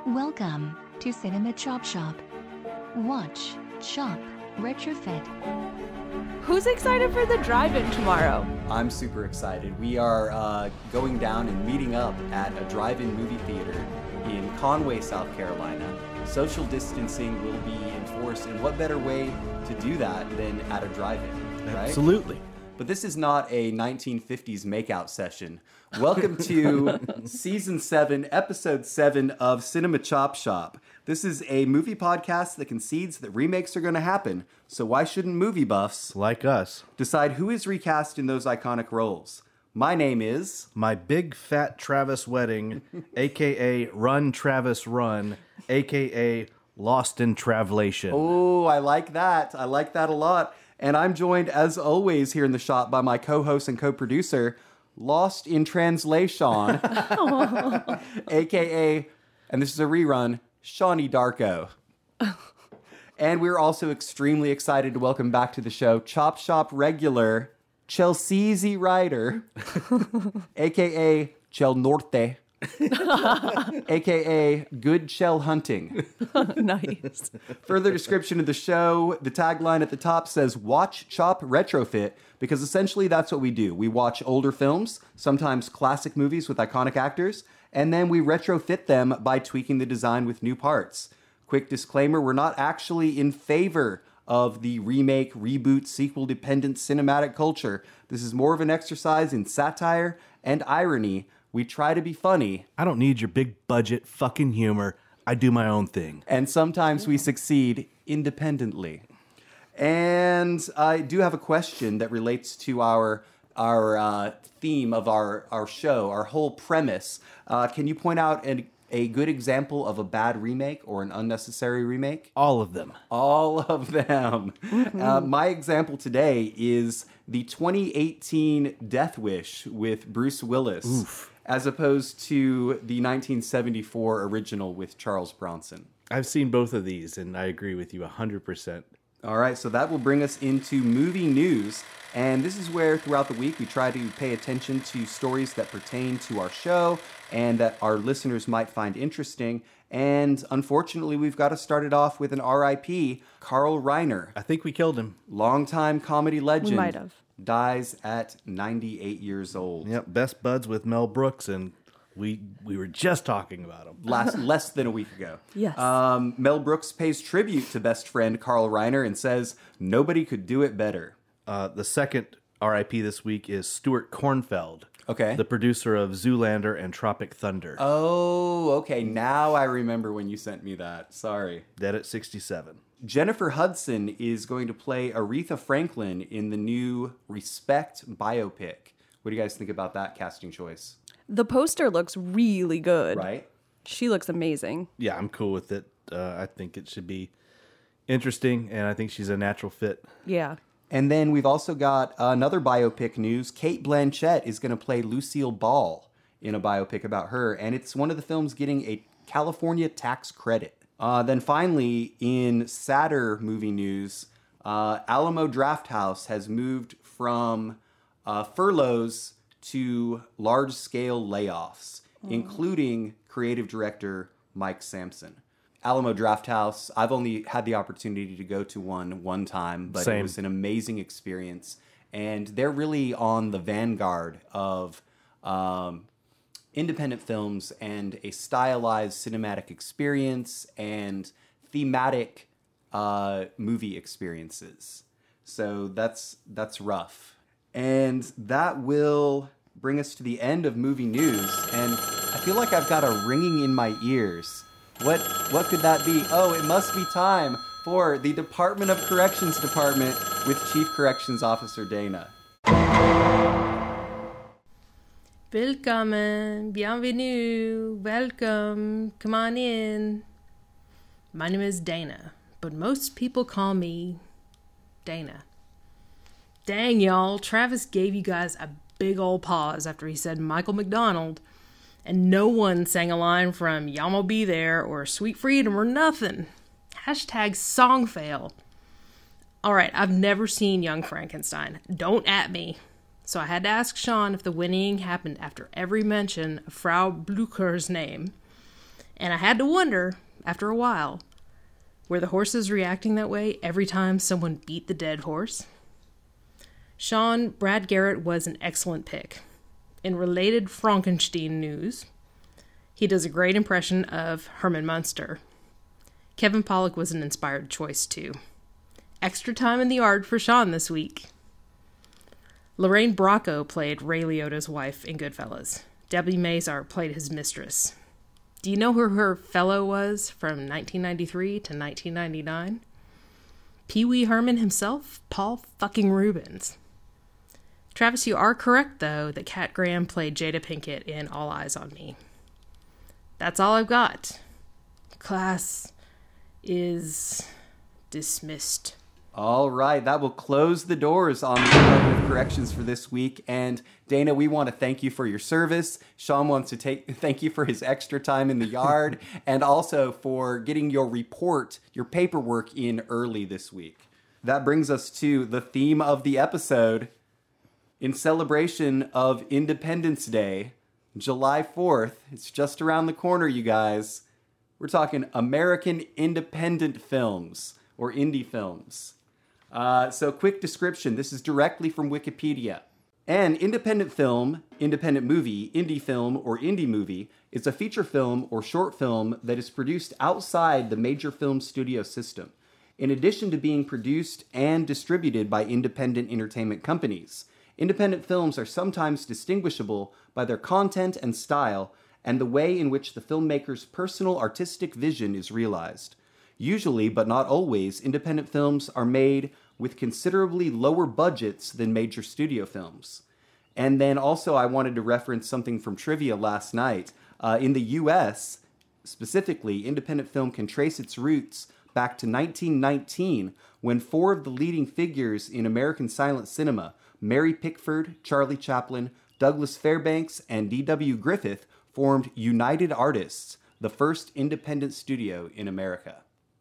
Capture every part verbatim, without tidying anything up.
Welcome to Cinema Chop Shop. Watch, shop, retrofit. Who's excited for the drive-in tomorrow? I'm super excited. We are uh, going down and meeting up at a drive-in movie theater in Conway, South Carolina. Social distancing will be enforced, and what better way to do that than at a drive-in, right? Absolutely. But this is not a nineteen fifties makeout session. Welcome to Season seven, Episode seven of Cinema Chop Shop. This is a movie podcast that concedes that remakes are going to happen, so why shouldn't movie buffs, Like us. decide who is recast in those iconic roles? My name is... My Big Fat Travis Wedding, a k a. Run Travis Run, a k a. Lost in Travlation. Oh, I like that. I like that a lot. And I'm joined, as always, here in the shop by my co-host and co-producer, Lost in Translation, a k a, and this is a rerun, Shawnee Darko. And we're also extremely excited to welcome back to the show Chop Shop regular Chelsea Ryder, a k a. Chel Norte, a k a. Good Chel Hunting. Nice. Further description of the show, the tagline at the top says, watch, chop, retrofit, because essentially that's what we do. We watch older films, sometimes classic movies with iconic actors, and then we retrofit them by tweaking the design with new parts. Quick disclaimer, we're not actually in favor of the remake, reboot, sequel-dependent cinematic culture. This is more of an exercise in satire and irony. We try to be funny. I don't need your big budget fucking humor. I do my own thing. And sometimes we succeed independently. And I do have a question that relates to our our uh, theme of our, our show, our whole premise. Uh, can you point out an, a good example of a bad remake or an unnecessary remake? All of them. All of them. Uh, my example today is the twenty eighteen Death Wish with Bruce Willis. Oof. As opposed to the nineteen seventy-four original with Charles Bronson. I've seen both of these, and I agree with you one hundred percent. All right, so that will bring us into movie news. And this is where, throughout the week, we try to pay attention to stories that pertain to our show and that our listeners might find interesting. And unfortunately, we've got to start it off with an R I P Carl Reiner, I think we killed him. longtime comedy legend. We might have. Dies at ninety-eight years old. Yep, best buds with Mel Brooks, and we we were just talking about him. Last, less than a week ago. Yes. Um, Mel Brooks pays tribute to best friend Carl Reiner and says, nobody could do it better. Uh, the second R I P this week is Stuart Kornfeld, Okay. the producer of Zoolander and Tropic Thunder. Oh, okay. Now I remember when you sent me that. Sorry. Dead at sixty-seven. Jennifer Hudson is going to play Aretha Franklin in the new Respect biopic. What do you guys think about that casting choice? The poster looks really good. Right? She looks amazing. Yeah, I'm cool with it. Uh, I think it should be interesting, and I think she's a natural fit. Yeah. And then we've also got another biopic news. Cate Blanchett is going to play Lucille Ball in a biopic about her, and it's one of the films getting a California tax credit. Uh, then finally, in sadder movie news, uh, Alamo Drafthouse has moved from uh, furloughs to large-scale layoffs, oh. including creative director Mike Sampson. Alamo Drafthouse, I've only had the opportunity to go to one one time, but Same. It was an amazing experience. And they're really on the vanguard of um, independent films and a stylized cinematic experience and thematic uh, movie experiences. So that's that's rough. And that will bring us to the end of movie news. And I feel like I've got a ringing in my ears. What what could that be? Oh, it must be time for the Department of Corrections Department with Chief Corrections Officer Dana. Willkommen, bienvenue, welcome, come on in. My name is Dana, but most people call me Dana. Dang, y'all, Travis gave you guys a big old pause after he said Michael McDonald, and no one sang a line from Y'all Be There or Sweet Freedom or nothing. Hashtag song fail. Alright, I've never seen Young Frankenstein. Don't at me. So I had to ask Sean if the whinnying happened after every mention of Frau Blucher's name. And I had to wonder, after a while, were the horses reacting that way every time someone beat the dead horse? Sean, Brad Garrett was an excellent pick. In related Frankenstein news, he does a great impression of Herman Munster. Kevin Pollak was an inspired choice, too. Extra time in the yard for Sean this week. Lorraine Bracco played Ray Liotta's wife in Goodfellas. Debbie Mazar played his mistress. Do you know who her fellow was from nineteen ninety-three to nineteen ninety-nine? Pee Wee Herman himself, Paul fucking Rubens. Travis, you are correct, though, that Kat Graham played Jada Pinkett in All Eyes on Me. That's all I've got. Class is dismissed. All right, that will close the doors on the Department of Corrections for this week. And Dana, we want to thank you for your service. Sean wants to take thank you for his extra time in the yard and also for getting your report, your paperwork in early this week. That brings us to the theme of the episode. In celebration of Independence Day, July fourth, it's just around the corner, you guys. We're talking American independent films or indie films. Uh, so quick description. This is directly from Wikipedia. An independent film, independent movie, indie film, or indie movie is a feature film or short film that is produced outside the major film studio system, in addition to being produced and distributed by independent entertainment companies. Independent films are sometimes distinguishable by their content and style and the way in which the filmmaker's personal artistic vision is realized. Usually, but not always, independent films are made with considerably lower budgets than major studio films. And then also I wanted to reference something from trivia last night. Uh, in the U S, specifically, independent film can trace its roots back to nineteen nineteen, when four of the leading figures in American silent cinema, Mary Pickford, Charlie Chaplin, Douglas Fairbanks, and D W Griffith, formed United Artists, the first independent studio in America.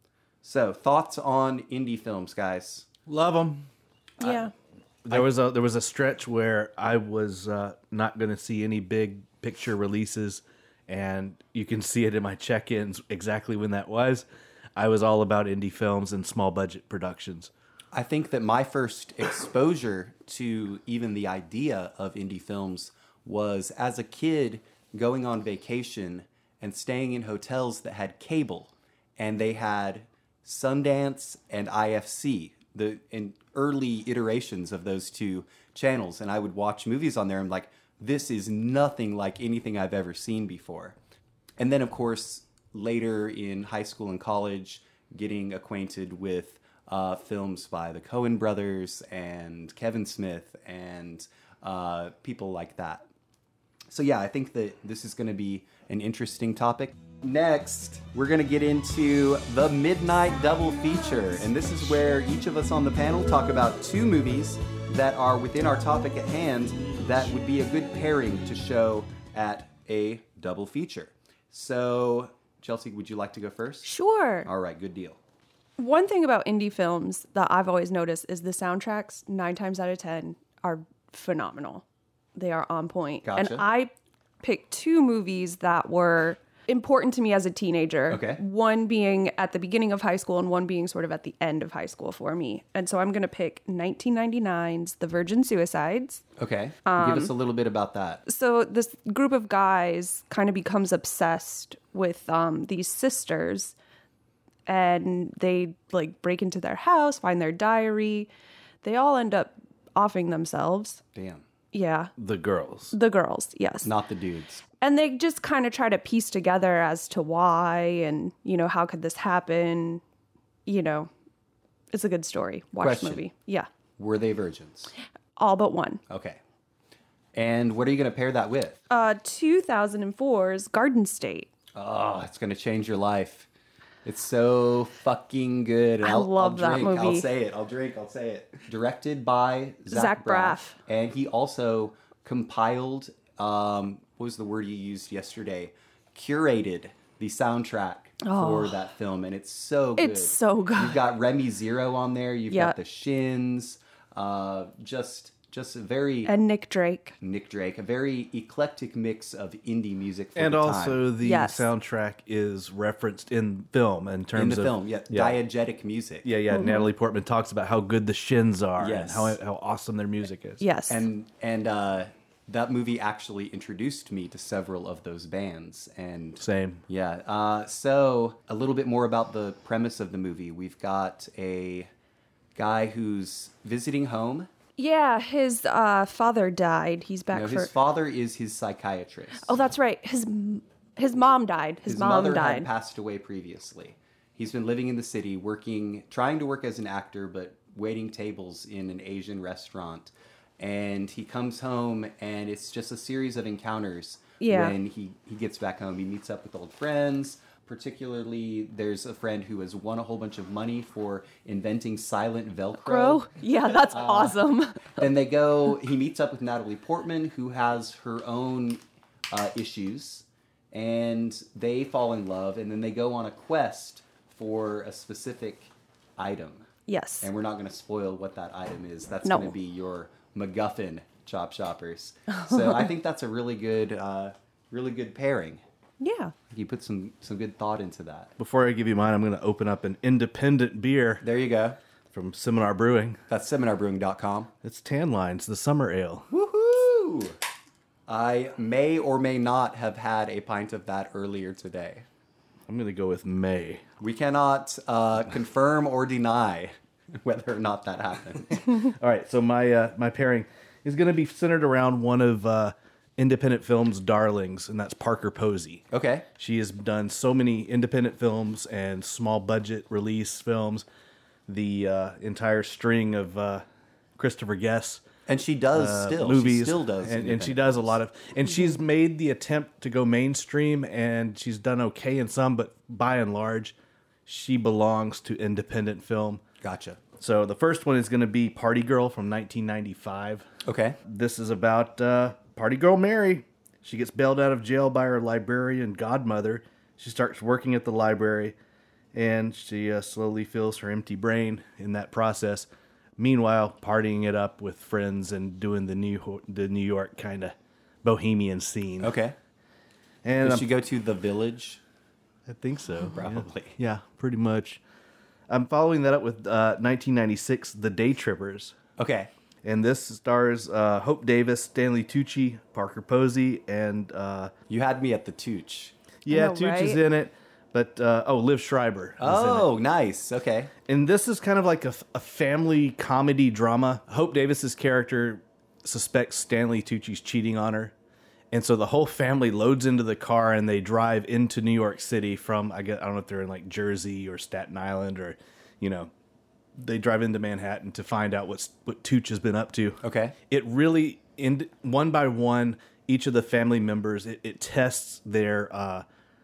So, thoughts on indie films, guys? Love them. Yeah. There was a there was a stretch where I was uh, not going to see any big picture releases, and you can see it in my check-ins exactly when that was. I was all about indie films and small budget productions. I think that my first exposure to even the idea of indie films was as a kid going on vacation and staying in hotels that had cable, and they had Sundance and I F C, the in early iterations of those two channels, and I would watch movies on there and I'm like, this is nothing like anything I've ever seen before. And then, of course, later in high school and college, getting acquainted with uh, films by the Coen brothers and Kevin Smith and uh, people like that. So yeah, I think that this is going to be an interesting topic. Next, we're going to get into the Midnight Double Feature. And this is where each of us on the panel talk about two movies that are within our topic at hand that would be a good pairing to show at a double feature. So, Chelsea, would you like to go first? Sure. All right, good deal. One thing about indie films that I've always noticed is the soundtracks, nine times out of ten, are phenomenal. They are on point. Gotcha. And I picked two movies that were important to me as a teenager. Okay. One being at the beginning of high school and one being sort of at the end of high school for me. And so I'm going to pick nineteen ninety-nine's The Virgin Suicides. Okay. Give us a little bit about that. So this group of guys kind of becomes obsessed with um, these sisters, and they like break into their house, find their diary. They all end up offing themselves. Damn. Yeah. The girls. The girls, yes. Not the dudes. And they just kind of try to piece together as to why and, you know, how could this happen? You know, it's a good story. Watch Question. the movie. Yeah. Were they virgins? All but one. Okay. And what are you going to pair that with? Uh, two thousand four's Garden State. Oh, it's going to change your life. It's so fucking good. And I I'll, love I'll that drink. I'll movie. say it. I'll drink. I'll say it. Directed by Zach, Zach Braff. Braff. And he also compiled, um, what was the word you used yesterday? Curated the soundtrack for that film. And it's so good. It's so good. You've got Remy Zero on there. You've Yeah. got the Shins. Uh, just, just a very And Nick Drake. Nick Drake, a very eclectic mix of indie music for And the also time. the Yes. soundtrack is referenced in film in terms in the of film, yeah, yeah. diegetic music. Yeah, yeah. Natalie Portman talks about how good the Shins are Yes. and how how awesome their music is. Yes. And and uh, that movie actually introduced me to several of those bands. And Same. yeah, uh, so a little bit more about the premise of the movie. We've got a guy who's visiting home. Yeah, his uh, father died. He's back No, for. his father is his psychiatrist. Oh, that's right. His m- his mom died. His, His mom mother died. had passed away previously. He's been living in the city, working, trying to work as an actor, but waiting tables in an Asian restaurant. And he comes home, and it's just a series of encounters. Yeah. When he, he gets back home, he meets up with old friends. Particularly, there's a friend who has won a whole bunch of money for inventing silent Velcro. Bro, yeah, that's Uh, awesome. Then they go, he meets up with Natalie Portman, who has her own uh, issues, and they fall in love, and then they go on a quest for a specific item. Yes. And we're not going to spoil what that item is. That's No. going to be your MacGuffin, Chop Shoppers. So I think that's a really good, uh, really good pairing. Yeah. You put some, some good thought into that. Before I give you mine, I'm going to open up an independent beer There you go. from Seminar Brewing. That's seminar brewing dot com. It's Tan Lines, the summer ale. Woohoo! I may or may not have had a pint of that earlier today. I'm going to go with May. We cannot uh, confirm or deny whether or not that happened. All right, so my uh, my pairing is going to be centered around one of uh, independent film's darlings, and that's Parker Posey. Okay. She has done so many independent films and small budget release films. The uh, entire string of uh, Christopher Guest And she does uh, still. movies, She still does. and, and she independent does a films. lot of. And she's made the attempt to go mainstream, and she's done okay in some, but by and large, she belongs to independent film. Gotcha. So the first one is going to be Party Girl from nineteen ninety-five. Okay. This is about uh, Party Girl Mary. She gets bailed out of jail by her librarian godmother. She starts working at the library, and she uh, slowly fills her empty brain in that process. Meanwhile, partying it up with friends and doing the New the New York kind of bohemian scene. Okay. And Does I'm- she go to the village? I think so. Probably. Yeah, yeah, pretty much. I'm following that up with uh, nineteen ninety-six, The Day Trippers. Okay. And this stars uh, Hope Davis, Stanley Tucci, Parker Posey, and uh, You had me at the Tooch. yeah, know, Tucci is right? in it. But uh, oh, Liv Schreiber. Is Oh, in nice. Okay. it. And this is kind of like a, a family comedy drama. Hope Davis's character suspects Stanley Tucci's cheating on her, and so the whole family loads into the car and they drive into New York City from I guess I don't know if they're in like Jersey or Staten Island or, you know, they drive into Manhattan to find out what's what Tucci has been up to. Okay. It really, in one by one, each of the family members, it, it tests their uh,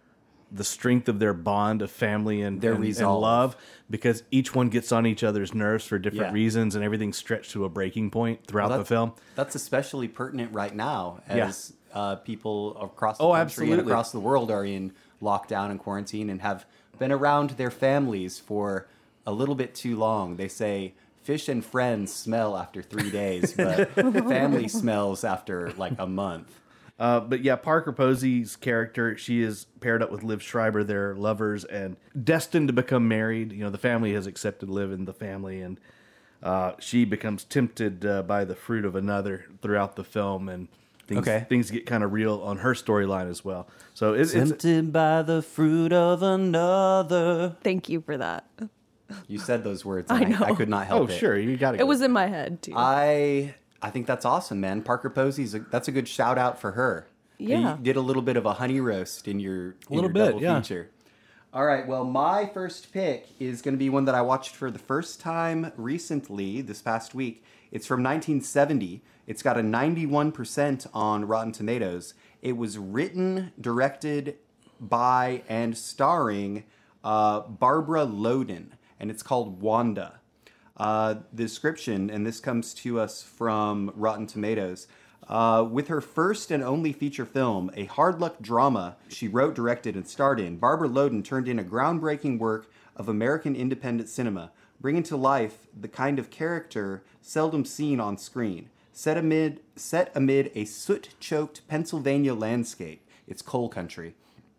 the strength of their bond of family and Their and, and resolve. love, because each one gets on each other's nerves for different Yeah. reasons, and everything's stretched to a breaking point throughout Well, the that's- film. That's especially pertinent right now Yeah. as uh, people across the Oh, country and absolutely. across the world are in lockdown and quarantine and have been around their families for a little bit too long. They say fish and friends smell after three days, but family smells after like a month. Uh, but yeah, Parker Posey's character, she is paired up with Liv Schreiber. They're lovers and destined to become married. You know, the family has accepted Liv in the family, and uh, she becomes tempted uh, by the fruit of another throughout the film, and things, Okay. things get kind of real on her storyline as well. So it, it's Tempted by the fruit of another. Thank you for that. You said those words. I And I, I know. could not help oh it. sure, you got to. It was in my head too. I I think that's awesome, man. Parker Posey's a, that's a good shout out for her. Yeah. You did a little bit of a honey roast in your, in little your bit, double yeah. feature. All right, well, my first pick is going to be one that I watched for the first time recently, this past week. It's from nineteen seventy. It's got a ninety-one percent on Rotten Tomatoes. It was written, directed by, and starring uh, Barbara Loden, and it's called Wanda. Uh, the description, and this comes to us from Rotten Tomatoes. Uh, with her first and only feature film, a hard luck drama she wrote, directed, and starred in, Barbara Loden turned in a groundbreaking work of American independent cinema, bringing to life the kind of character seldom seen on screen. set amid set amid a soot-choked Pennsylvania landscape. It's coal country.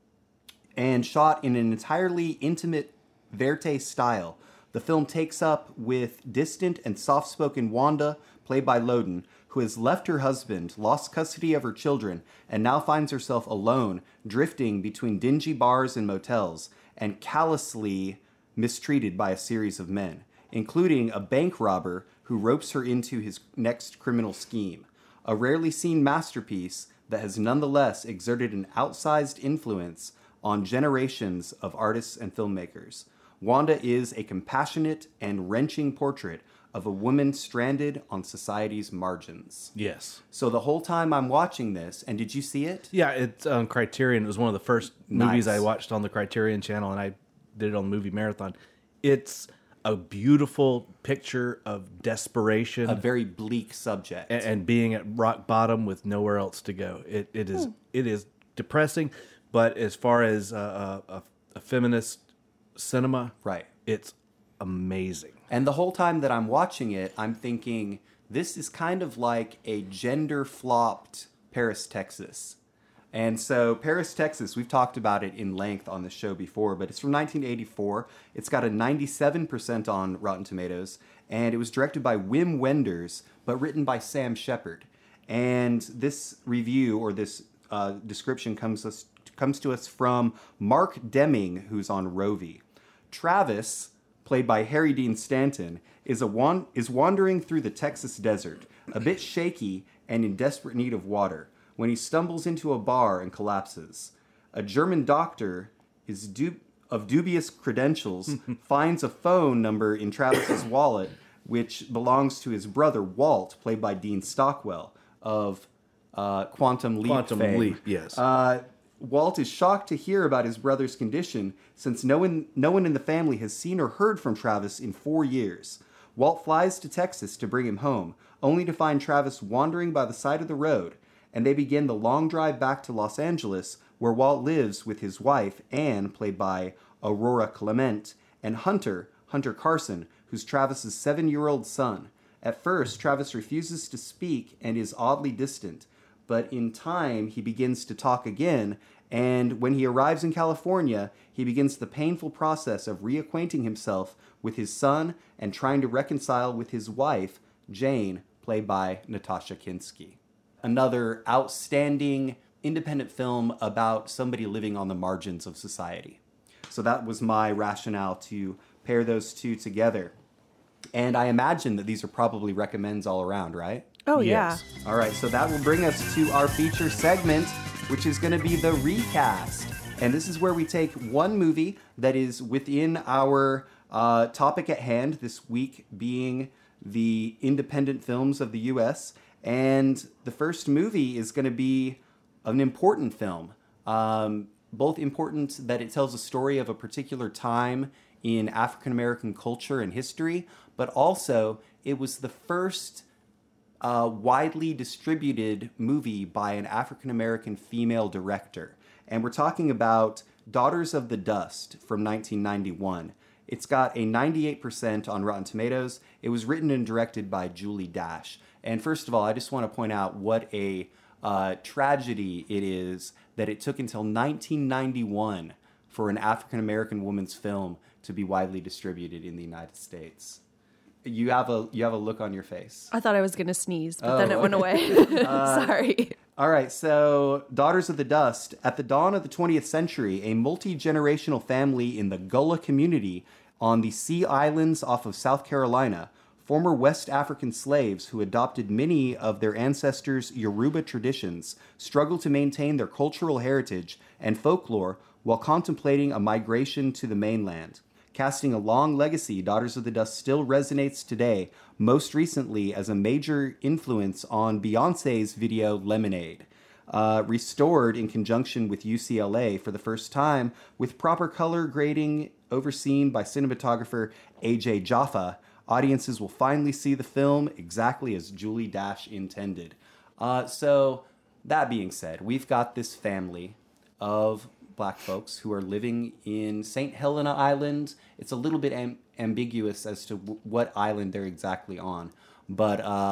And shot in an entirely intimate verite style. The film takes up with distant and soft-spoken Wanda, played by Loden, who has left her husband, lost custody of her children, and now finds herself alone, drifting between dingy bars and motels, and callously mistreated by a series of men, including a bank robber who ropes her into his next criminal scheme. A rarely seen masterpiece that has nonetheless exerted an outsized influence on generations of artists and filmmakers. Wanda is a compassionate and wrenching portrait of a woman stranded on society's margins. Yes. So the whole time I'm watching this, and did you see it? Yeah, it's on Criterion. It was one of the first Nice. movies I watched on the Criterion channel, and I did it on the movie marathon. It's a beautiful picture of desperation A very bleak subject. and, and being at rock bottom with nowhere else to go. It it is it is depressing, but as far as uh, a, a feminist cinema, Right. it's amazing. And the whole time that I'm watching it, I'm thinking, this is kind of like a gender-flopped Paris, Texas. And so Paris, Texas, we've talked about it in length on the show before, but it's from nineteen eighty-four. It's got a ninety-seven percent on Rotten Tomatoes, and it was directed by Wim Wenders, but written by Sam Shepard. And this review, or this uh, description, comes, us, comes to us from Mark Deming, who's on Rovi. Travis, played by Harry Dean Stanton, is a wan- is wandering through the Texas desert, a bit shaky and in desperate need of water, when he stumbles into a bar and collapses. A German doctor is du- of dubious credentials finds a phone number in Travis's wallet, which belongs to his brother Walt, played by Dean Stockwell of uh, Quantum Leap Quantum fame. Leap, yes. Uh, Walt is shocked to hear about his brother's condition, since no one, no one in the family has seen or heard from Travis in four years. Walt flies to Texas to bring him home, only to find Travis wandering by the side of the road, and they begin the long drive back to Los Angeles, where Walt lives with his wife, Anne, played by Aurora Clement, and Hunter, Hunter Carson, who's Travis's seven-year-old son. At first, Travis refuses to speak and is oddly distant, but in time, he begins to talk again, and when he arrives in California, he begins the painful process of reacquainting himself with his son and trying to reconcile with his wife, Jane, played by Natasha Kinski. Another outstanding independent film about somebody living on the margins of society. So that was my rationale to pair those two together. And I imagine that these are probably recommends all around, right? Oh, Yes. yeah. All right, so that will bring us to our feature segment, which is going to be the recast. And this is where we take one movie that is within our uh, topic at hand, this week being the independent films of the U S. And the first movie is going to be an important film. Um, both important that it tells a story of a particular time in African American culture and history, but also it was the first uh, widely distributed movie by an African American female director. And we're talking about Daughters of the Dust from nineteen ninety-one. It's got a ninety-eight percent on Rotten Tomatoes. It was written and directed by Julie Dash. And first of all, I just want to point out what a uh, tragedy it is that it took until nineteen ninety-one for an African American woman's film to be widely distributed in the United States. You have a you have a look on your face. I thought I was going to sneeze, but then Oh. it went away. Sorry. All right, so Daughters of the Dust. At the dawn of the twentieth century, a multi-generational family in the Gullah community on the Sea Islands off of South Carolina, former West African slaves who adopted many of their ancestors' Yoruba traditions, struggle to maintain their cultural heritage and folklore while contemplating a migration to the mainland. Casting a long legacy, Daughters of the Dust still resonates today, most recently as a major influence on Beyoncé's video Lemonade. Uh, restored in conjunction with U C L A for the first time, with proper color grading overseen by cinematographer A J Jaffa, audiences will finally see the film exactly as Julie Dash intended. Uh, so, that being said, we've got this family of black folks who are living in Saint Helena Island. It's a little bit am- ambiguous as to w- what island they're exactly on, but uh,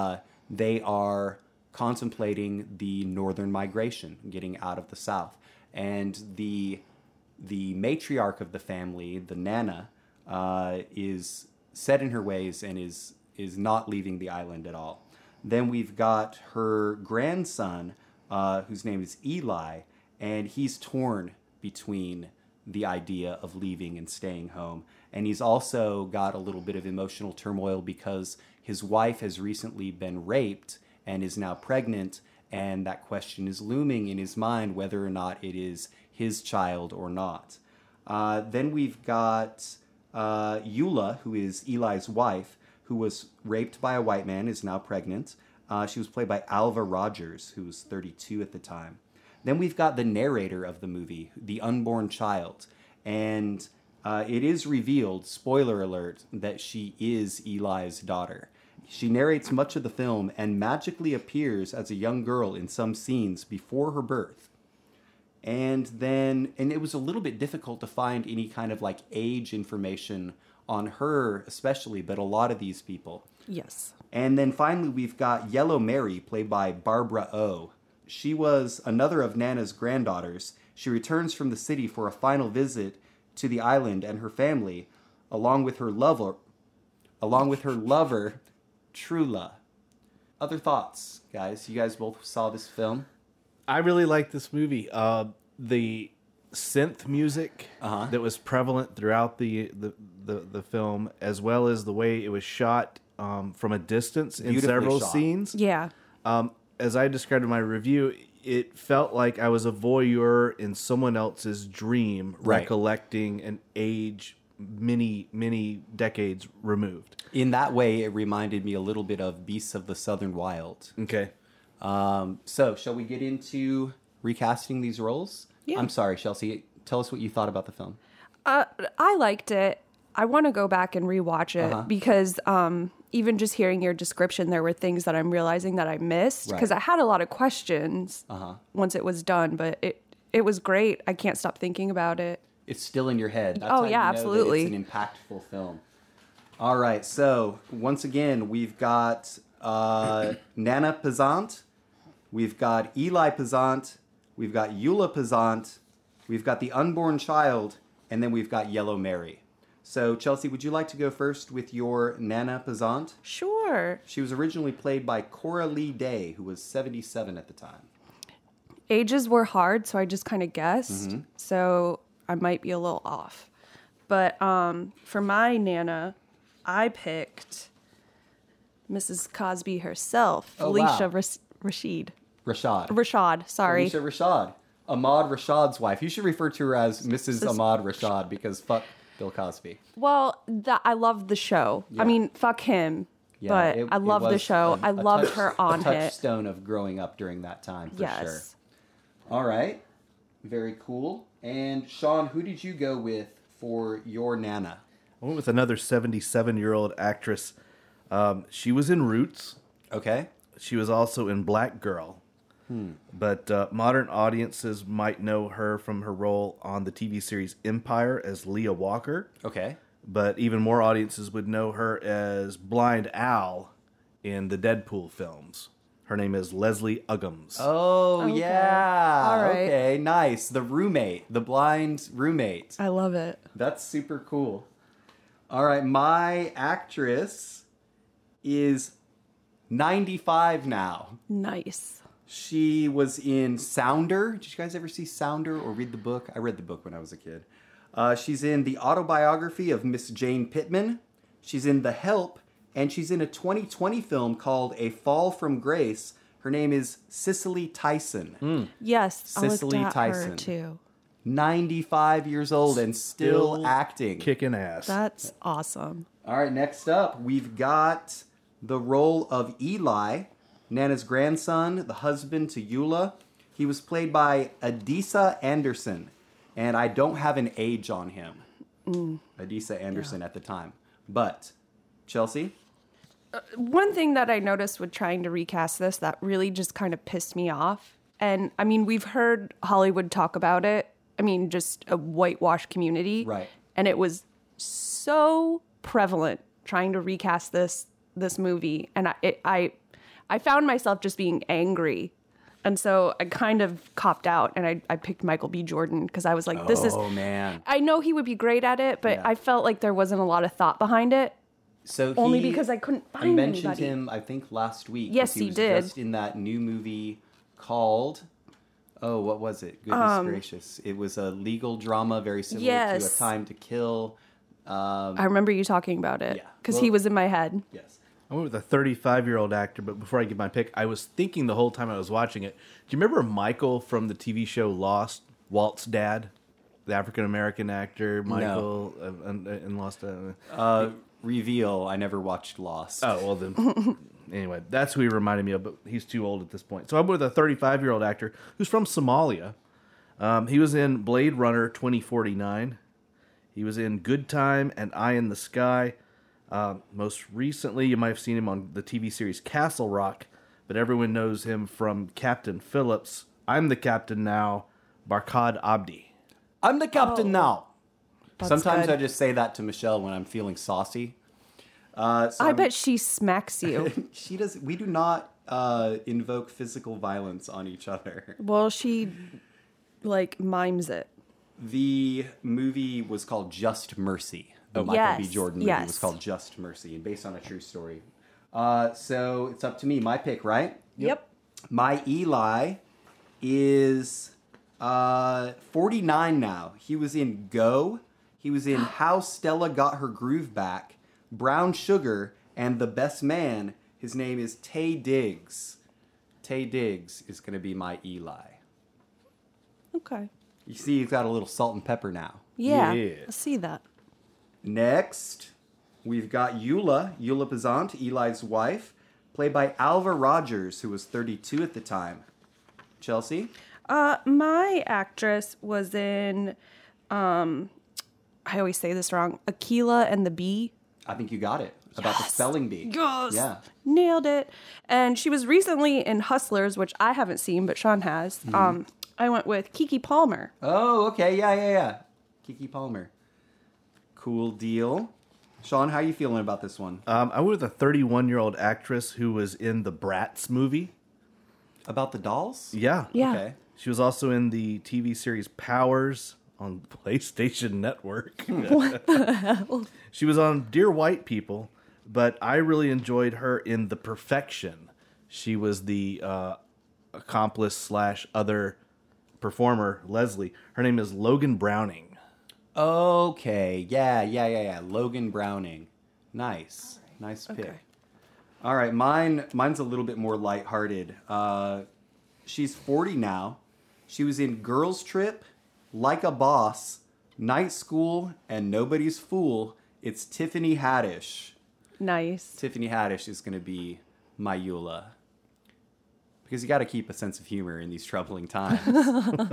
they are contemplating the northern migration, getting out of the South. And the the matriarch of the family, the Nana, uh, is set in her ways and is is not leaving the island at all. Then we've got her grandson, uh, whose name is Eli, and he's torn between the idea of leaving and staying home. And he's also got a little bit of emotional turmoil because his wife has recently been raped and is now pregnant, and that question is looming in his mind whether or not it is his child or not. Uh, then we've got uh, Eula, who is Eli's wife, who was raped by a white man, is now pregnant. Uh, she was played by Alva Rogers, who was thirty-two at the time. Then we've got the narrator of the movie, the unborn child. And uh, it is revealed, spoiler alert, that she is Eli's daughter. She narrates much of the film and magically appears as a young girl in some scenes before her birth. And then, and it was a little bit difficult to find any kind of like age information on her especially, but a lot of these people. Yes. And then finally we've got Yellow Mary, played by Barbara Oh. She was another of Nana's granddaughters. She returns from the city for a final visit to the island and her family, along with her lover, along with her lover, Trula. Other thoughts, guys? You guys both saw this film? I really like this movie. Uh, the synth music Uh-huh. that was prevalent throughout the, the, the, the film, as well as the way it was shot um, from a distance in Beautifully several shot. scenes. Yeah. Um, as I described in my review, it felt like I was a voyeur in someone else's dream, Right. recollecting an age many, many decades removed. In that way, it reminded me a little bit of Beasts of the Southern Wild. Okay. Um, so, shall we get into recasting these roles? Yeah. I'm sorry, Chelsea. Tell us what you thought about the film. Uh, I liked it. I want to go back and rewatch it Uh-huh. because um, even just hearing your description, there were things that I'm realizing that I missed because Right. I had a lot of questions Uh-huh. once it was done, but it it was great. I can't stop thinking about it. It's still in your head. That's Oh, how yeah, you know that absolutely. it's an impactful film. All right, so once again, we've got uh, Nana Pesant, we've got Eli Pesant, we've got Eula Pesant, we've got the unborn child, and then we've got Yellow Mary. So, Chelsea, would you like to go first with your Nana Pesant? Sure. She was originally played by Cora Lee Day, who was seventy-seven at the time. Ages were hard, so I just kind of guessed. Mm-hmm. So I might be a little off. But um, for my Nana, I picked Missus Cosby herself, Oh, Felicia wow. Ras- Rashid. Rashad. Rashad, sorry. Felicia Rashad. Ahmad Rashad's wife. You should refer to her as Missus Ahmad Rashad because fuck Bill Cosby. Well, that I love the show. Yeah. I mean, fuck him. Yeah, but it- I it love the was show. a- I a loved touch- her on a it. touchstone of growing up during that time, for Yes. sure. All right. Very cool. And Sean, who did you go with for your Nana? I went with another seventy-seven-year-old actress. Um, she was in Roots. Okay. She was also in Black Girl. But uh, modern audiences might know her from her role on the T V series Empire as Leah Walker. Okay. But even more audiences would know her as Blind Al in the Deadpool films. Her name is Leslie Uggams. Oh, Okay. yeah. All right. Okay, nice. The roommate, the blind roommate. I love it. That's super cool. All right, my actress is ninety-five now. Nice. She was in Sounder. Did you guys ever see Sounder or read the book? I read the book when I was a kid. Uh, she's in the autobiography of Miss Jane Pittman. She's in The Help, and she's in a twenty twenty film called A Fall from Grace. Her name is Cicely Tyson. Yes, I Cicely looked at her Tyson. too. ninety-five years old and still, Still acting. Kicking ass. That's awesome. All right, next up, we've got the role of Eli, Nana's grandson, the husband to Eula. He was played by Adisa Anderson, and I don't have an age on him. Adisa Anderson at the time. But, Chelsea? One thing that I noticed with trying to recast this that really just kind of pissed me off, and I mean, we've heard Hollywood talk about it. I mean, just a whitewash community. Right. And it was so prevalent trying to recast this this movie, and I it, I I found myself just being angry. And so I kind of copped out and I, I picked Michael B. Jordan because I was like, this is, Oh, man. I know he would be great at it, but Yeah. I felt like there wasn't a lot of thought behind it. So Only he- because I couldn't I find mentioned anybody. him, I think, last week. 'cause Yes, he he was did. Just in that new movie called, oh, what was it? Goodness gracious. It was a legal drama very similar to A Yes. Time to Kill. Um, I remember you talking about it Yeah. because Well- he was in my head. yes. I went with a thirty-five-year-old actor, but before I give my pick, I was thinking the whole time I was watching it. Do you remember Michael from the T V show Lost? Walt's dad, the African-American actor, Michael, uh, in, in Lost. Uh, Uh, reveal, I never watched Lost. oh, well then. Anyway, that's who he reminded me of, but he's too old at this point. So I'm with a thirty-five-year-old actor who's from Somalia. Um, he was in Blade Runner twenty forty-nine. He was in Good Time and Eye in the Sky. Um, most recently, you might have seen him on the T V series Castle Rock, but everyone knows him from Captain Phillips. I'm the Captain Now, Barkhad Abdi. I'm the captain now. That's Sometimes good. I just say that to Michelle when I'm feeling saucy. Uh, so I I'm- bet she smacks you. she does. We do not uh, invoke physical violence on each other. Well, she like mimes it. The movie was called Just Mercy. The Michael B. Yes, Jordan movie was yes. called Just Mercy, and based on a true story. Uh, so it's up to me. My pick, right? Yep. My Eli is uh, forty-nine now. He was in Go. He was in How Stella Got Her Groove Back, Brown Sugar, and The Best Man. His name is Tay Diggs. Tay Diggs is going to be my Eli. Okay. You see, he's got a little salt and pepper now. Yeah. Yeah. I see that. Next, we've got Eula, Eula Pazant, Eli's wife, played by Alva Rogers, who was thirty-two at the time. Chelsea? Uh, my actress was in, um, I always say this wrong, Aquila and the Bee. I think you got it. About the spelling bee. Yes. Yeah. Nailed it. And she was recently in Hustlers, which I haven't seen, but Sean has. Mm-hmm. Um, I went with Kiki Palmer. Oh, okay. Yeah, yeah, yeah. Kiki Palmer. Cool deal. Sean, how are you feeling about this one? Um, I went with a thirty-one-year-old actress who was in the Bratz movie. About the dolls? Yeah. Yeah. Okay. She was also in the T V series Powers on PlayStation Network. What the hell? She was on Dear White People, but I really enjoyed her in The Perfection. She was the uh, accomplice slash other performer, Leslie. Her name is Logan Browning. Okay. Yeah, yeah, yeah, yeah. Logan Browning. Nice. Nice pick. Okay. All right, mine mine's a little bit more lighthearted. Uh, she's forty now. She was in Girls Trip, Like a Boss, Night School, and Nobody's Fool. It's Tiffany Haddish. Nice. Tiffany Haddish is going to be my Eula. Because you got to keep a sense of humor in these troubling times.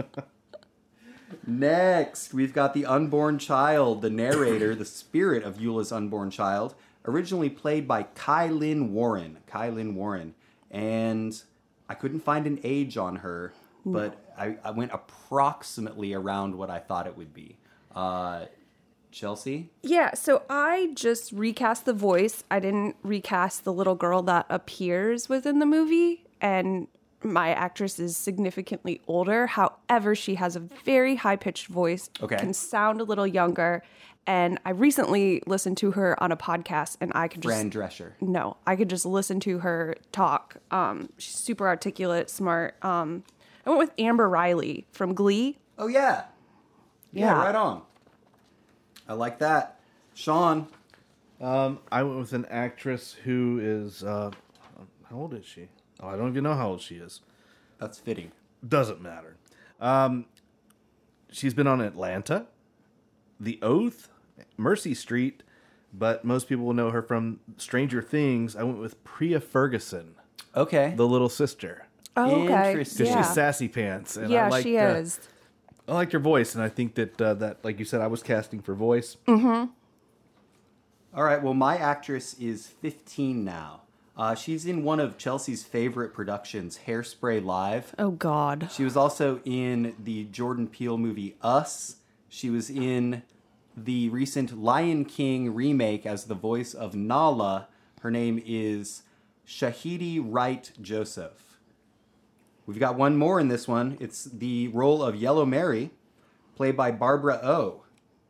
Next, we've got the unborn child, the narrator, the spirit of Eula's unborn child, originally played by Kylin Warren. Kylin Warren. And I couldn't find an age on her, but I, I went approximately around what I thought it would be. Uh, Chelsea? Yeah, so I just recast the voice. I didn't recast the little girl that appears within the movie, and my actress is significantly older. However, she has a very high-pitched voice, Okay. can sound a little younger, and I recently listened to her on a podcast, and I could just Fran Drescher. no, I could just listen to her talk. Um, she's super articulate, smart. Um, I went with Amber Riley from Glee. Oh, yeah. Yeah, Yeah. right on. I like that. Sean? Um, I went with an actress who is, uh, how old is she? Oh, I don't even know how old she is. That's fitting. Doesn't matter. Um, she's been on Atlanta, The Oath, Mercy Street, but most people will know her from Stranger Things. I went with Priya Ferguson, Okay. the little sister, Oh, okay. Interesting. because Yeah, she's sassy pants. And I yeah liked, she uh, is. I liked her voice, and I think that uh, that, like you said, I was casting for voice. Mm. All right, well, my actress is fifteen now. Uh, she's in one of Chelsea's favorite productions, Hairspray Live. Oh, God. She was also in the Jordan Peele movie Us. She was in the recent Lion King remake as the voice of Nala. Her name is Shahidi Wright Joseph. We've got one more in this one. It's the role of Yellow Mary, played by Barbara Oh.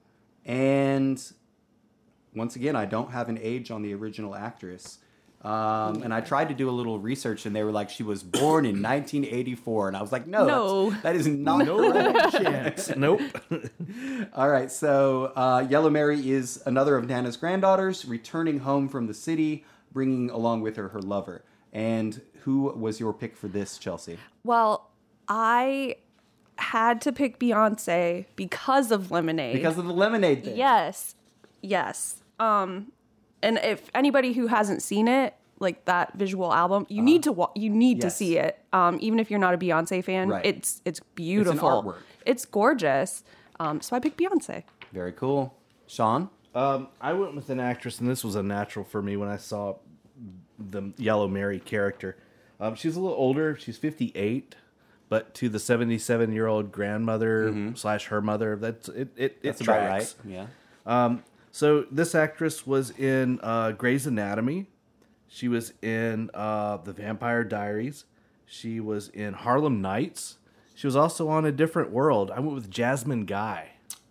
And once again, I don't have an age on the original actress. Um, and I tried to do a little research, and they were like, she was born in nineteen eighty-four. And I was like, no, No. that's, that is not No correct. chance. Nope. All right, so uh, Yellow Mary is another of Nana's granddaughters, returning home from the city, bringing along with her her lover. And who was your pick for this, Chelsea? Well, I had to pick Beyonce because of Lemonade. Because of the Lemonade thing. Yes. Yes. Um, and if anybody who hasn't seen it, like that visual album, you uh, need to wa- you need yes. to see it. Um, even if you're not a Beyonce fan, right. it's it's beautiful. It's an artwork. It's gorgeous. Um, so I picked Beyonce. Very cool. Sean? Um, I went with an actress, and this was a natural for me when I saw the Yellow Mary character. Um, she's a little older. She's fifty-eight, but to the seventy-seven-year-old grandmother mm-hmm. slash her mother, that's it. It, that's it about tracks. right. Yeah. Um, so this actress was in uh, Grey's Anatomy. She was in uh, The Vampire Diaries. She was in Harlem Nights. She was also on A Different World. I went with Jasmine Guy.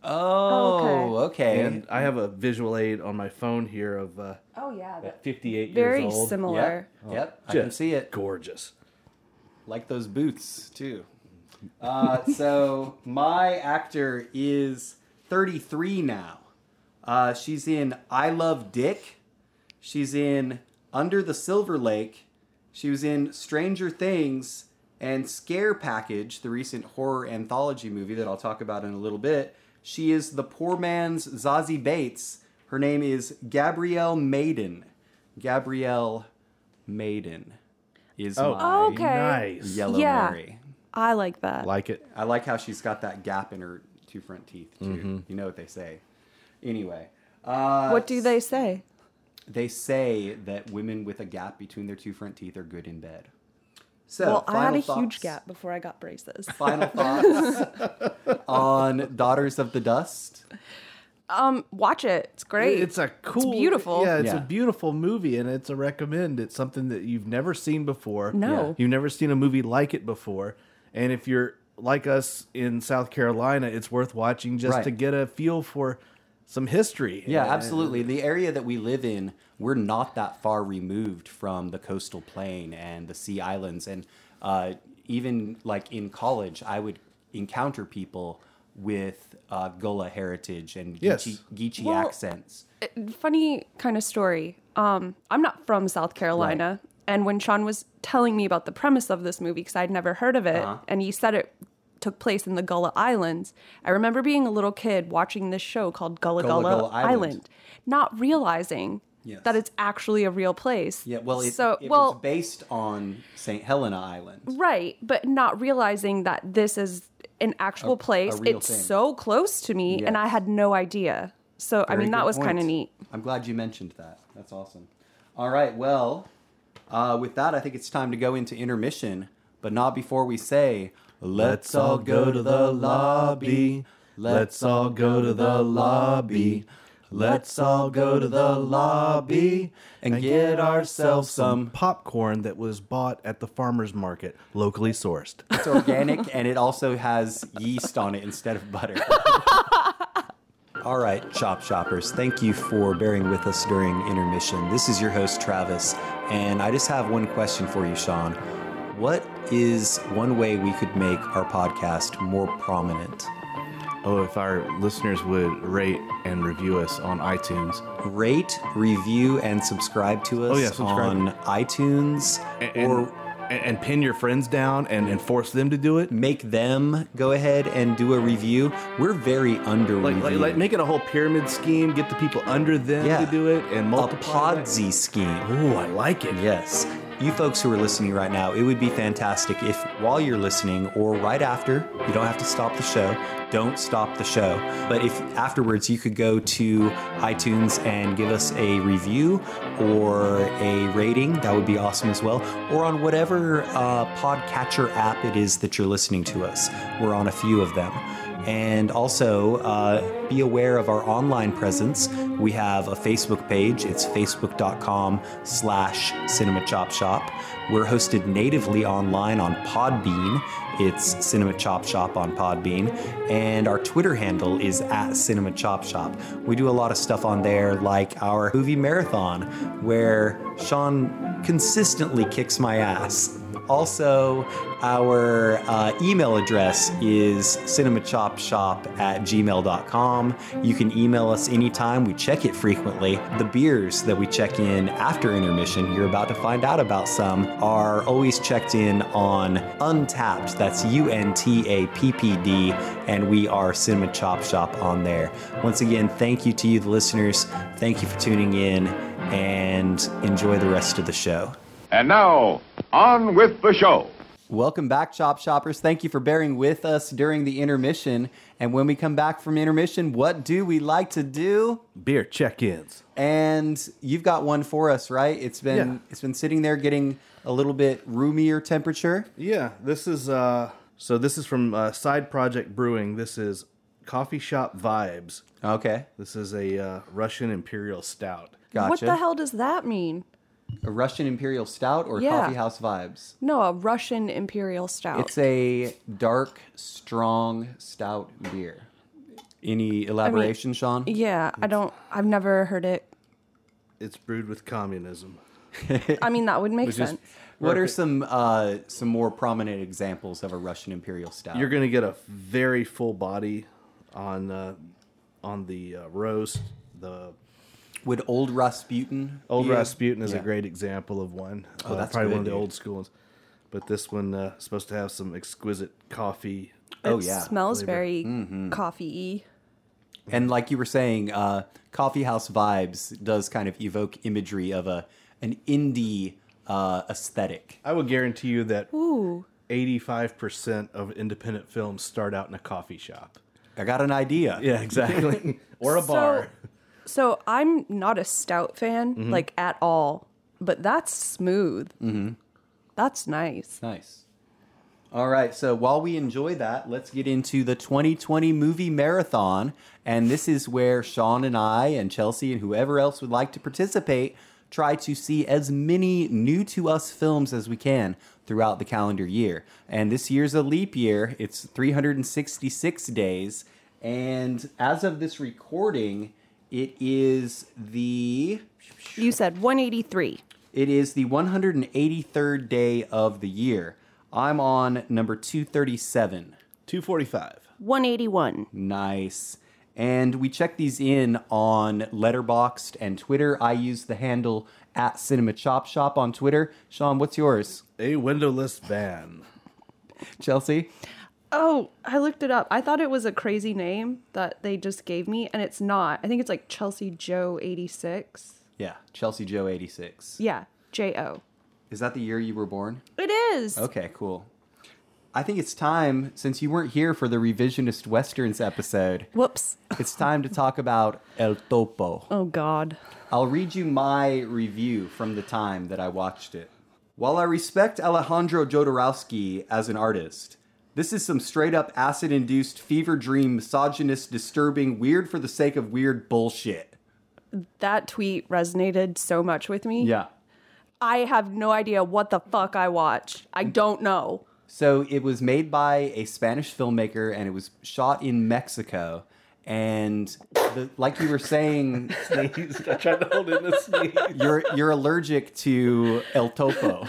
Oh, okay. And I have a visual aid on my phone here of uh, oh yeah, at fifty-eight very years old. similar. Yep, yep. I Just can see it. Gorgeous. Like those boots, too. Uh, so my actor is thirty-three now. Uh, she's in I Love Dick. She's in Under the Silver Lake. She was in Stranger Things and Scare Package, the recent horror anthology movie that I'll talk about in a little bit. She is the poor man's Zazie Bates. Her name is Gabrielle Maiden. Gabrielle Maiden is Oh, my okay. nice. Yellow Yeah. Mary. I like that. Like it. I like how she's got that gap in her two front teeth, too. Mm-hmm. You know what they say. Anyway. Uh, What do they say? They say that women with a gap between their two front teeth are good in bed. So, Well, I had final a huge thoughts- gap before I got braces. Final thoughts on Daughters of the Dust? Um, watch it. It's great. It's a cool, beautiful. Yeah, it's Yeah. a beautiful movie, and it's a recommend. It's something that you've never seen before. No. Yeah. You've never seen a movie like it before. And if you're like us in South Carolina, it's worth watching just Right. to get a feel for some history. Yeah, And- absolutely. The area that we live in, we're not that far removed from the coastal plain and the sea islands. And uh, even like in college, I would encounter people with uh, Gullah heritage and Yes. Geechee, Geechee Well, accents. Funny kind of story. Um, I'm not from South Carolina. And when Sean was telling me about the premise of this movie, because I'd never heard of it, Uh-huh. and he said it took place in the Gullah Islands, I remember being a little kid watching this show called Gullah Gullah Gullah, Gullah Island. Island, not realizing Yes. that it's actually a real place. Yeah, well, it, so it well, was based on Saint Helena Island. right, but not realizing that this is an actual A- place. a real It's thing. so close to me, and I Yes. had no idea. So I Very mean, that good was kind of point. neat. I'm glad you mentioned that. That's awesome. All right, well, uh, with that, I think it's time to go into intermission, but not before we say, let's all go to the lobby. Let's all go to the lobby. Let's all go to the lobby and get ourselves some. popcorn that was bought at the farmer's market, locally sourced. It's organic and it also has yeast on it instead of butter. All right, Chop Shoppers, thank you for bearing with us during intermission. This is your host, Travis, and I just have one question for you, Sean. What is one way we could make our podcast more prominent? Oh, if our listeners would rate and review us on iTunes. Rate, review, and subscribe to us Oh, yeah, subscribe. on iTunes, And, or and, and pin your friends down and, and force them to do it. make them go ahead and do a review. We're very under Like, like, reviewed. like make it a whole pyramid scheme, get the people under them Yeah. to do it, and a multiply that. Podsy scheme. Oh, I like it. Yes. You folks who are listening right now, it would be fantastic if while you're listening or right after, you don't have to stop the show, don't stop the show. But if afterwards you could go to iTunes and give us a review or a rating, that would be awesome as well. Or on whatever uh, podcatcher app it is that you're listening to us. We're on a few of them. And also, uh, be aware of our online presence. We have a Facebook page. It's facebook.com slash Cinema Chop Shop. We're hosted natively online on Podbean. It's Cinema Chop Shop on Podbean. And our Twitter handle is at Cinema Chop Shop. We do a lot of stuff on there, like our movie marathon, where Sean consistently kicks my ass. Also, our uh, email address is cinemachopshop at gmail dot com. You can email us anytime. We check it frequently. The beers that we check in after intermission, you're about to find out about some, are always checked in on Untapped. That's U N T A P P D, and we are Cinema Chop Shop on there. Once again, thank you to you, the listeners. Thank you for tuning in, and enjoy the rest of the show. And now, on with the show. Welcome back, Chop Shoppers. Thank you for bearing with us during the intermission. And when we come back from intermission, what do we like to do? Beer check-ins. And you've got one for us, right? It's been Yeah. it's been sitting there getting a little bit roomier temperature. Yeah, this is uh so this is from uh, Side Project Brewing. This is Coffee Shop Vibes. Okay, This is a uh, Russian Imperial Stout. gotcha. What the hell does that mean? A Russian Imperial Stout or Yeah. Coffee House Vibes? No, a Russian Imperial Stout. It's a dark, strong, stout beer. Any elaboration, Sean? yeah, I don't, I've never heard it. It's brewed with communism. I mean, that would make Which is- sense. What are some uh, some more prominent examples of a Russian Imperial Stout? You're going to get a very full body on uh, on the uh, roast. The Would Old Rasputin? Old be a- Rasputin is Yeah. a great example of one. Oh, Uh, that's probably good, one of the dude. old school ones. But this one uh, is supposed to have some exquisite coffee. Oh, it yeah. smells flavor. very Mm-hmm. coffee-y. And like you were saying, uh, Coffee House Vibes does kind of evoke imagery of a an indie uh, aesthetic. I will guarantee you that Ooh. eighty-five percent of independent films start out in a coffee shop. I got an idea. Yeah, exactly. Or a So- bar. So I'm not a stout fan, Mm-hmm. like at all, but that's smooth. Mm-hmm. That's nice. Nice. All right, so while we enjoy that, let's get into the twenty twenty movie marathon. And this is where Sean and I and Chelsea and whoever else would like to participate try to see as many new to us films as we can throughout the calendar year. And this year's a leap year. It's three hundred sixty-six days. And as of this recording, it is the You said one eighty-three. it is the one hundred eighty-third day of the year. I'm on number two thirty-seven. two forty-five. one eighty-one. Nice. And we check these in on Letterboxd and Twitter. I use the handle at Cinema Chop Shop on Twitter. Sean, what's yours? A windowless van. Chelsea? Oh, I looked it up. I thought it was a crazy name that they just gave me, and it's not. I think it's like Chelsea Joe eighty-six. Yeah, Chelsea Joe eighty-six. Yeah, J O. Is that the year you were born? It is. Okay, cool. I think it's time, since you weren't here for the Revisionist Westerns episode, Whoops. it's time to talk about El Topo. Oh, God. I'll read you my review from the time that I watched it. While I respect Alejandro Jodorowsky as an artist, this is some straight-up acid-induced, fever dream, misogynist, disturbing, weird for the sake of weird bullshit. That tweet resonated so much with me. Yeah. I have no idea what the fuck I watched. I don't know. So it was made by a Spanish filmmaker, and it was shot in Mexico. And the, like you were saying, Sneeze. I tried to hold in the sneeze. you're you're allergic to El Topo.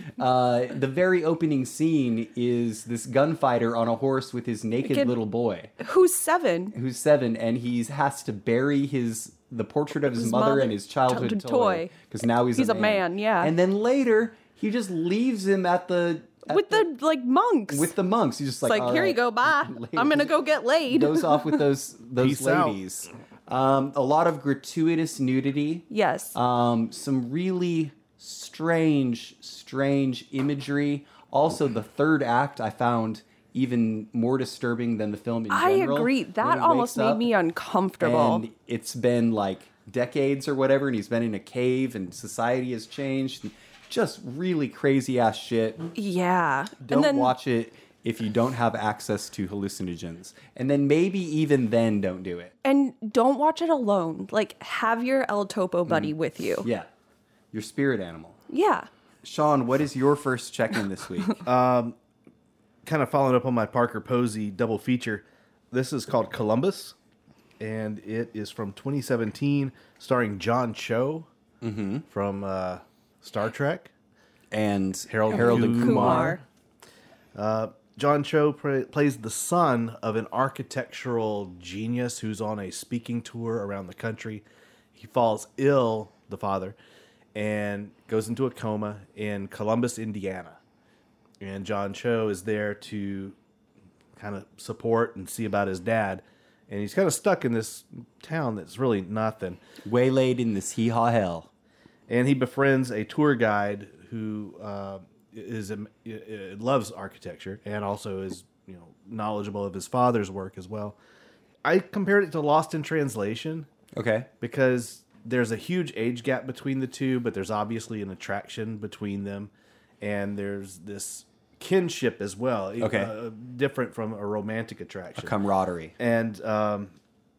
Uh, the very opening scene is this gunfighter on a horse with his naked Kid- little boy, Who's seven? who's seven, and he has to bury his the portrait of his, His mother, mother- and his childhood, childhood toy toy. because now he's, He's a, a man. man, yeah. And then later he just leaves him at the at With the, like, monks. with the monks. He's just it's like, like, "All here you right." go, bye. I'm gonna go get laid. Goes off with those those Peace out. ladies. Um, a lot of gratuitous nudity. Yes. Um, some really strange, strange imagery. Also, the third act I found even more disturbing than the film in I general. agree. When That he almost wakes made up me uncomfortable. And it's been like decades or whatever, and he's been in a cave, and society has changed. Just really crazy ass shit. yeah. Don't and then watch it if you don't have access to hallucinogens. And then maybe even then don't do it. And don't watch it alone. Like, have your El Topo buddy with you. Yeah. Your spirit animal. Yeah. Sean, what is your first check-in this week? kind of following up on my Parker Posey double feature. This is called Columbus, and it is from twenty seventeen, starring John Cho from uh, Star Trek. And Harold Harold and Kumar. Kumar. John Cho pra- plays the son of an architectural genius who's on a speaking tour around the country. He falls ill, the father, and goes into a coma in Columbus, Indiana. And John Cho is there to kind of support and see about his dad. And he's kind of stuck in this town that's really nothing. Waylaid in this hee-haw hell. And he befriends a tour guide who uh, is um, uh, loves architecture and also is, you know, knowledgeable of his father's work as well. I compared it to Lost in Translation Okay. because there's a huge age gap between the two, but there's obviously an attraction between them, and there's this kinship as well. Okay. uh, different from a romantic attraction. Camaraderie. And um,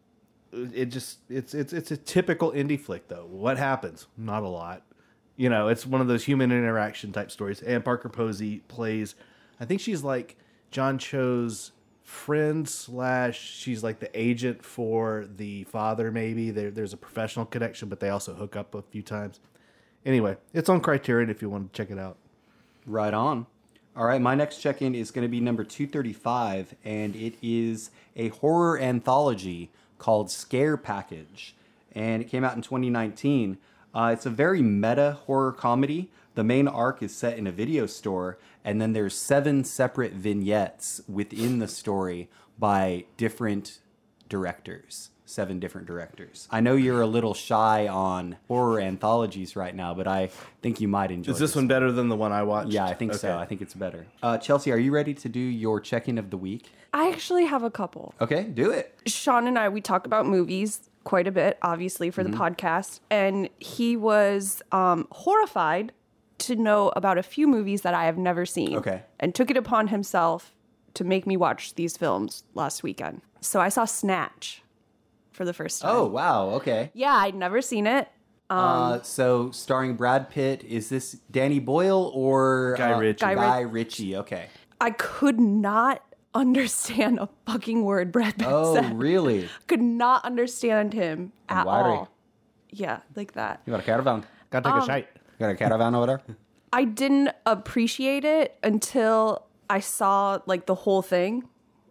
it just it's it's it's a typical indie flick though. What happens? Not a lot. You know, it's one of those human interaction type stories. And Parker Posey plays, I think she's like John Cho's friend slash she's like the agent for the father. Maybe there, there's a professional connection, but they also hook up a few times. Anyway, it's on Criterion if you want to check it out. Right on. All right, my next check-in is going to be number two thirty-five, and it is a horror anthology called Scare Package, and it came out in twenty nineteen. Uh, it's a very meta horror comedy. The main arc is set in a video store, and then there's seven separate vignettes within the story by different directors. Seven different directors. I know you're a little shy on horror anthologies right now, but I think you might enjoy Is this one better than the one I watched? Yeah, I think so. Okay. I think it's better. Uh, Chelsea, are you ready to do your check-in of the week? I actually have a couple. Okay, do it. Sean and I, we talk about movies quite a bit, obviously, for the podcast. And he was um, horrified to know about a few movies that I have never seen. Okay. And took it upon himself to make me watch these films last weekend. So I saw Snatch for the first time. Oh, wow. Okay. Yeah, I'd never seen it. uh, so, starring Brad Pitt, is this Danny Boyle or Guy uh, Ritchie. Guy, Guy Ri- Ritchie. Okay. I could not understand a fucking word Brad Pitt Oh, said. really? Could not understand him at wiry. all. Yeah, like that. You got a caravan? Gotta take a shite. You got a caravan over there? I didn't appreciate it until I saw like the whole thing.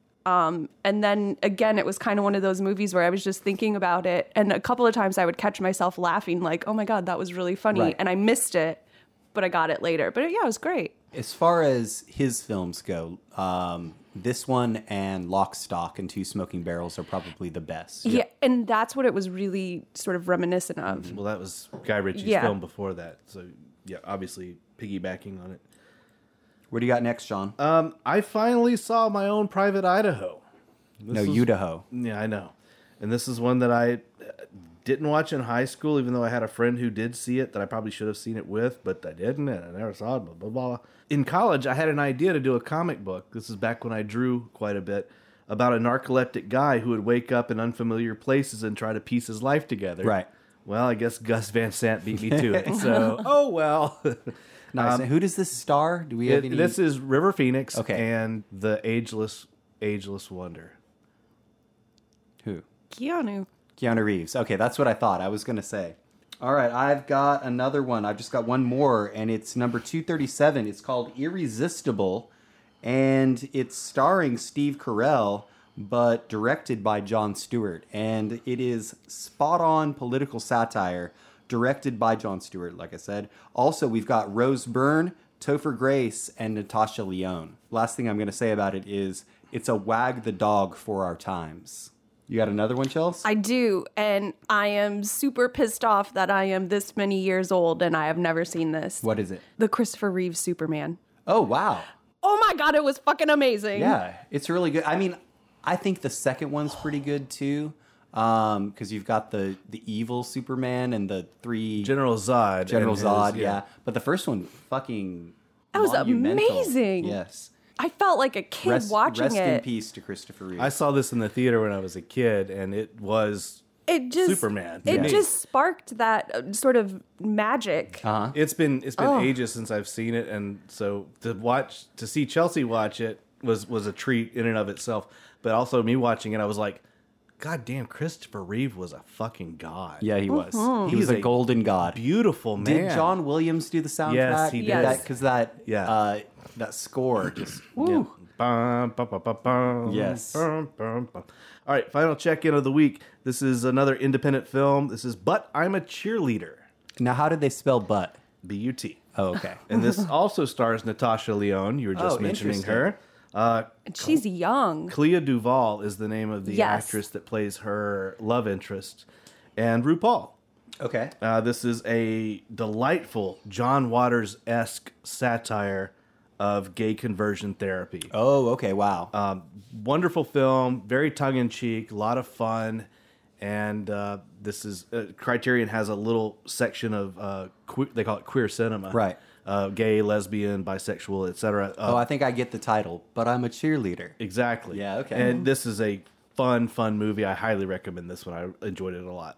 Um, and then again, it was kind of one of those movies where I was just thinking about it. And a couple of times I would catch myself laughing like, oh my God, that was really funny. Right. And I missed it, but I got it later. But yeah, it was great. As far as his films go, um, this one and Lock, Stock, and Two Smoking Barrels are probably the best. Yeah. And that's what it was really sort of reminiscent of. Well, that was Guy Ritchie's Yeah. film before that. So, yeah, obviously piggybacking on it. What do you got next, Sean? Um, I finally saw My Own Private Idaho. This no, was- Idaho. Yeah, I know. And this is one that I uh, didn't watch in high school, even though I had a friend who did see it that I probably should have seen it with, but I didn't, and I never saw it, blah, blah, blah. In college, I had an idea to do a comic book. This is back when I drew quite a bit, about a narcoleptic guy who would wake up in unfamiliar places and try to piece his life together. Right. Well, I guess Gus Van Sant beat me to it. So, oh well. Nice. Who does this star? Do we have It- any? this is River Phoenix Okay. and the Ageless Ageless Wonder. Who? Keanu. Keanu Reeves. Okay, that's what I thought. I was going to say. All right, I've got another one. I've just got one more, and it's number two thirty-seven. It's called Irresistible, and it's starring Steve Carell, but directed by Jon Stewart. And it is spot-on political satire, directed by Jon Stewart, like I said. Also, we've got Rose Byrne, Topher Grace, and Natasha Lyonne. Last thing I'm going to say about it is it's a wag the dog for our times. You got another one, Chels? I do, and I am super pissed off that I am this many years old and I have never seen this. What is it? The Christopher Reeve Superman. Oh, wow. Oh my God, it was fucking amazing. Yeah, it's really good. I mean, I think the second one's pretty good too, um, because you've got the the evil Superman and the three General Zod. General and his- Zod. Yeah. But the first one, fucking That was monumental. amazing. Yes. I felt like a kid Rest, watching rest it. in peace to Christopher Reeve. I saw this in the theater when I was a kid, and it was It just Superman. It to me. just sparked that uh, sort of magic. uh-huh. It's been it's been Oh. ages since I've seen it, and so to watch to see Chelsea watch it was was a treat in and of itself. But also me watching it, I was like, God damn, Christopher Reeve was a fucking god. Yeah, he was. He He's was a, a golden god. Beautiful man. Did John Williams do the soundtrack? Yes, he did. Because that, Yeah. uh, that score just. Yeah. Bum, bum, bum, bum, bum, Yes. bum, bum, bum. All right, final check-in of the week. This is another independent film. This is But I'm a Cheerleader. Now, how did they spell butt? B U T. Oh, okay. And this also stars Natasha Lyonne. You were just Oh, mentioning interesting. her. Uh, And she's young. Clea Duvall is the name of the Yes. actress that plays her love interest. And RuPaul. Okay. Uh, this is a delightful John Waters-esque satire of gay conversion therapy. Oh, okay. Wow. Um, wonderful film, very tongue-in-cheek, a lot of fun. And uh, this is uh, Criterion has a little section of uh, que- they call it queer cinema, Right. Uh, gay, lesbian, bisexual, et cetera. Uh, oh, I think I get the title, but I'm a cheerleader. exactly. Yeah, okay. And this is a fun, fun movie. I highly recommend this one. I enjoyed it a lot.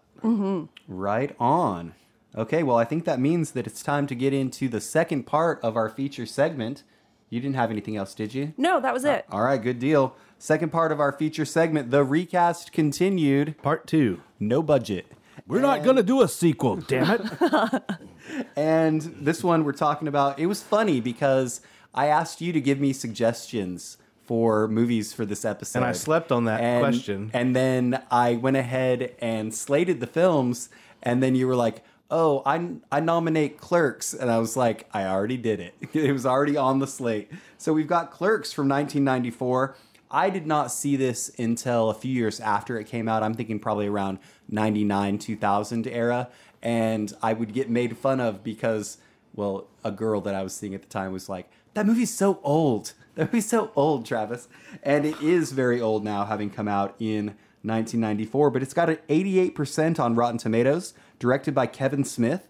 Right on. Okay, well, I think that means that it's time to get into the second part of our feature segment. You didn't have anything else, did you? No, that was it. All right, good deal. Second part of our feature segment, the recast continued. Part two. No budget. We're not going to do a sequel, damn it. And this one we're talking about, it was funny because I asked you to give me suggestions for movies for this episode. And I slept on that And- question. And then I went ahead and slated the films, and then you were like, oh, I, I nominate Clerks. And I was like, I already did it. It was already on the slate. So we've got Clerks from nineteen ninety-four. I did not see this until a few years after it came out. I'm thinking probably around ninety-nine, two thousand era. And I would get made fun of because, well, a girl that I was seeing at the time was like, that movie's so old. That movie's so old, Travis. And it is very old now, having come out in nineteen ninety-four. But it's got an eighty-eight percent on Rotten Tomatoes, directed by Kevin Smith.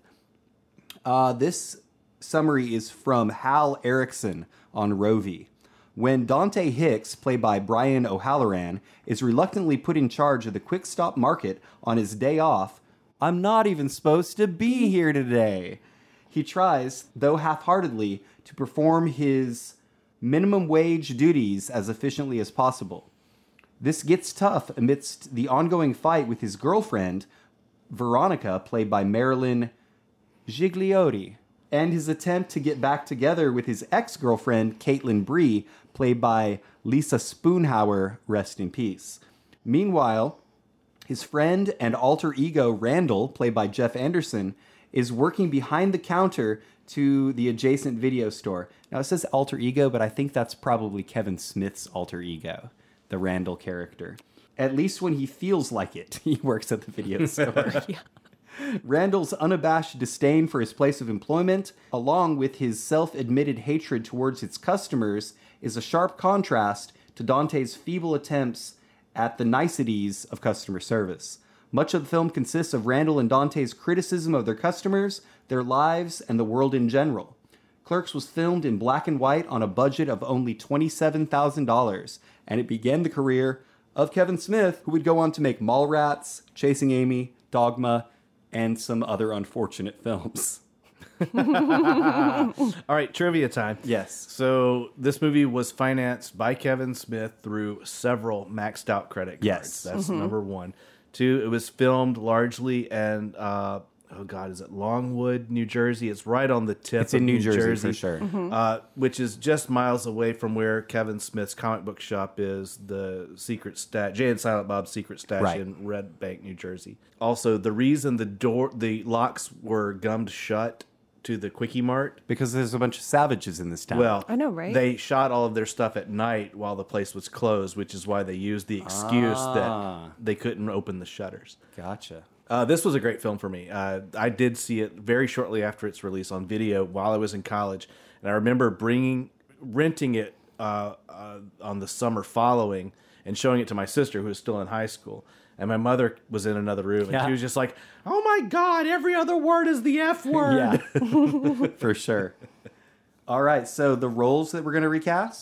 Uh, this summary is from Hal Erickson on Rovi. When Dante Hicks, played by Brian O'Halloran, is reluctantly put in charge of the quick stop market on his day off, I'm not even supposed to be here today. He tries, though half-heartedly, to perform his minimum wage duties as efficiently as possible. This gets tough amidst the ongoing fight with his girlfriend, Veronica, played by Marilyn Gigliotti, and his attempt to get back together with his ex-girlfriend, Caitlin Bree, played by Lisa Spoonhauer, rest in peace. Meanwhile, his friend and alter ego, Randall, played by Jeff Anderson, is working behind the counter to the adjacent video store. Now, it says alter ego, but I think that's probably Kevin Smith's alter ego, the Randall character. At least when he feels like it, he works at the video store. Randall's unabashed disdain for his place of employment, along with his self-admitted hatred towards its customers, is a sharp contrast to Dante's feeble attempts at the niceties of customer service. Much of the film consists of Randall and Dante's criticism of their customers, their lives, and the world in general. Clerks was filmed in black and white on a budget of only twenty-seven thousand dollars, and it began the career of Kevin Smith, who would go on to make Mallrats, Chasing Amy, Dogma, and some other unfortunate films. All right, trivia time. Yes. So this movie was financed by Kevin Smith through several maxed out credit cards. Yes. That's number one. Two, it was filmed largely in, uh, oh God, is it Longwood, New Jersey? It's right on the tip It's of in New Jersey, for sure. Uh, which is just miles away from where Kevin Smith's comic book shop is, the secret stash, Jay and Silent Bob's secret stash Right. in Red Bank, New Jersey. Also, the reason the door, the locks were gummed shut to the Quickie Mart, Because there's a bunch of savages in this town. well, I know, right? They shot all of their stuff at night while the place was closed, which is why they used the excuse Ah. that they couldn't open the shutters. Gotcha. Uh, this was a great film for me. Uh, I did see it very shortly after its release on video while I was in college, and I remember bringing, renting it uh, uh, on the summer following and showing it to my sister, who was still in high school. And my mother was in another room, and Yeah. she was just like, "Oh my God, every other word is the F word." Yeah, for sure. All right, so the roles that we're going to recast.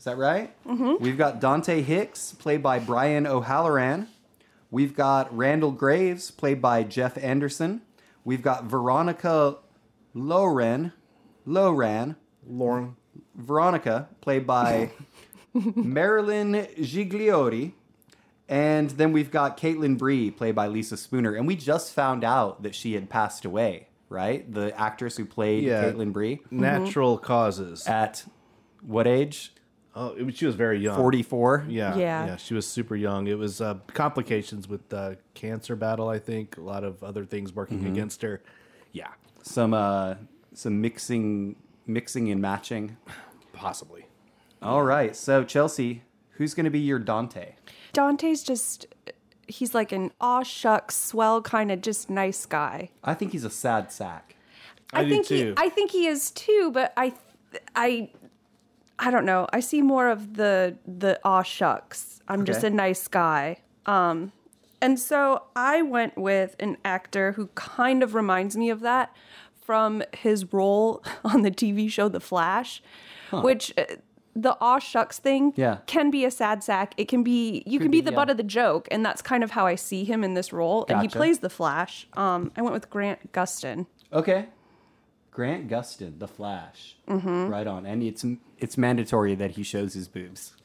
Is that right? Mm-hmm. We've got Dante Hicks, played by Brian O'Halloran. We've got Randall Graves, played by Jeff Anderson. We've got Veronica Loren, Loran, Lauren. Veronica, played by Marilyn Gigliotti. And then we've got Caitlin Bree, played by Lisa Spooner. And we just found out that she had passed away, right? The actress who played Yeah. Caitlin Bree. Natural causes. At what age? Oh, it was, she was very young. forty-four? Yeah, Yeah. yeah, she was super young. It was uh, complications with uh, cancer battle, I think. A lot of other things working against her. Yeah, Some uh, some mixing, mixing and matching. possibly. All right. So, Chelsea, who's going to be your Dante? Dante's just, he's like an aw shucks, swell kind of just nice guy. I think he's a sad sack. I do think too. he I think he is too, but I I I don't know. I see more of the the aw shucks. I'm just Okay. a nice guy. Um and so I went with an actor who kind of reminds me of that from his role on the T V show The Flash, which uh, the aw shucks thing Yeah. can be a sad sack. It can be you can be, be the yeah. butt of the joke, and that's kind of how I see him in this role. And he Gotcha. plays the Flash. Um, I went with Grant Gustin. Okay. Grant Gustin, The Flash. Mm-hmm. Right on. And it's it's mandatory that he shows his boobs.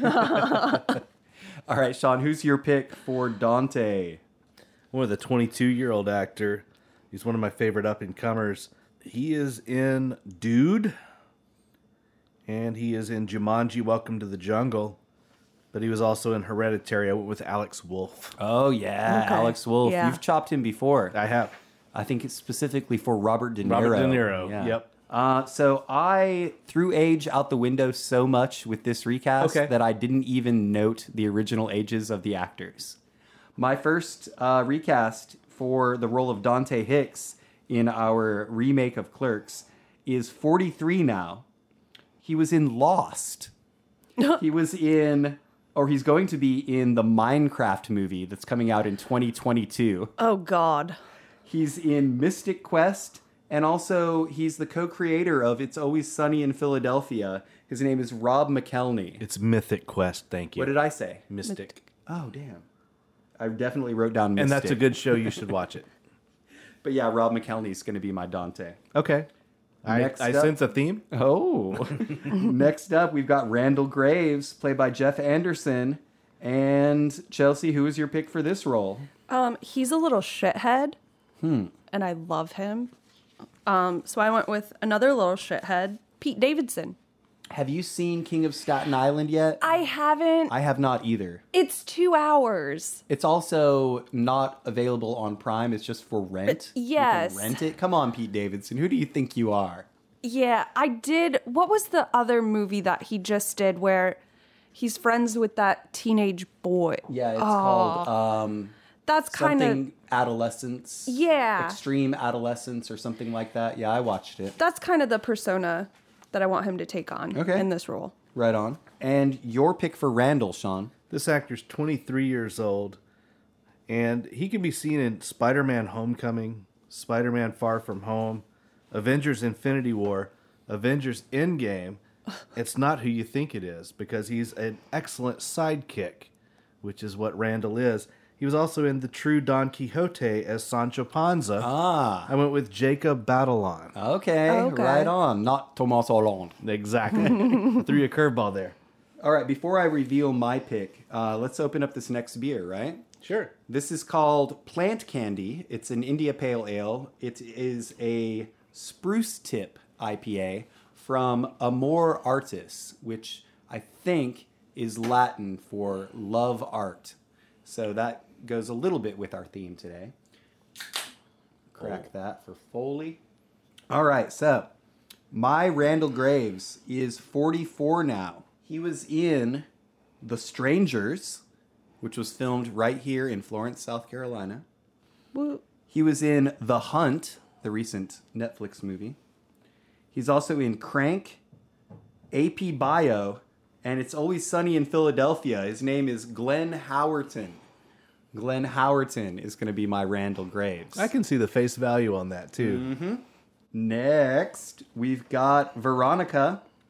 All right, Sean, who's your pick for Dante? One with a twenty-two-year-old actor. He's one of my favorite up-and-comers. He is in Dude, and he is in Jumanji: Welcome to the Jungle. But he was also in Hereditary. I went with Alex Wolff. Oh, yeah, Okay. Alex Wolff. Yeah. You've chopped him before. I have. I think it's specifically for Robert De Niro. Robert De Niro, Yeah. yep. Uh, so I threw age out the window so much with this recast Okay. that I didn't even note the original ages of the actors. My first uh, recast for the role of Dante Hicks in our remake of Clerks is forty-three now. He was in Lost. He was in, or he's going to be in the Minecraft movie that's coming out in twenty twenty-two. Oh God. He's in Mystic Quest, and also he's the co-creator of It's Always Sunny in Philadelphia. His name is Rob McElhenney. It's Mythic Quest, thank you. What did I say? Mystic. Oh, damn. I definitely wrote down Mystic. And that's a good show. You should watch it. But yeah, Rob McElhenney is going to be my Dante. Okay. I, Next I up- sense a theme. Oh. Next up, we've got Randall Graves, played by Jeff Anderson. And Chelsea, who is your pick for this role? Um, he's a little shithead, and I love him. Um, so I went with another little shithead, Pete Davidson. Have you seen King of Staten Island yet? I haven't. I have not either. It's two hours. It's also not available on Prime. It's just for rent. yes. You can rent it. Come on, Pete Davidson. Who do you think you are? Yeah, I did. What was the other movie that he just did where he's friends with that teenage boy? Yeah, it's called um, That's kind something of adolescence. Yeah. Extreme adolescence or something like that. Yeah, I watched it. that's kind of the persona that I want him to take on Okay. in this role. Right on. And your pick for Randall, Sean. This actor's twenty-three years old, and he can be seen in Spider-Man Homecoming, Spider-Man Far From Home, Avengers Infinity War, Avengers Endgame. It's not who you think it is, because he's an excellent sidekick, which is what Randall is. He was also in The True Don Quixote as Sancho Panza. Ah. I went with Jacob Batalon. Okay, Okay. right on. Not Thomas Hollande. Exactly. Threw you a curveball there. All right, before I reveal my pick, uh, let's open up this next beer, right? Sure. This is called Plant Candy. It's an India Pale Ale. It is a spruce tip I P A from Amor Artis, which I think is Latin for love art. So that goes a little bit with our theme today. Crack that for Foley. All right, so my Randall Graves is forty-four now. He was in The Strangers, which was filmed right here in Florence, South Carolina. Woo. He was in The Hunt, the recent Netflix movie. He's also in Crank, A P Bio, and It's Always Sunny in Philadelphia. His name is Glenn Howerton. Glenn Howerton is going to be my Randall Graves. I can see the face value on that, too. Mm-hmm. Next, we've got Veronica,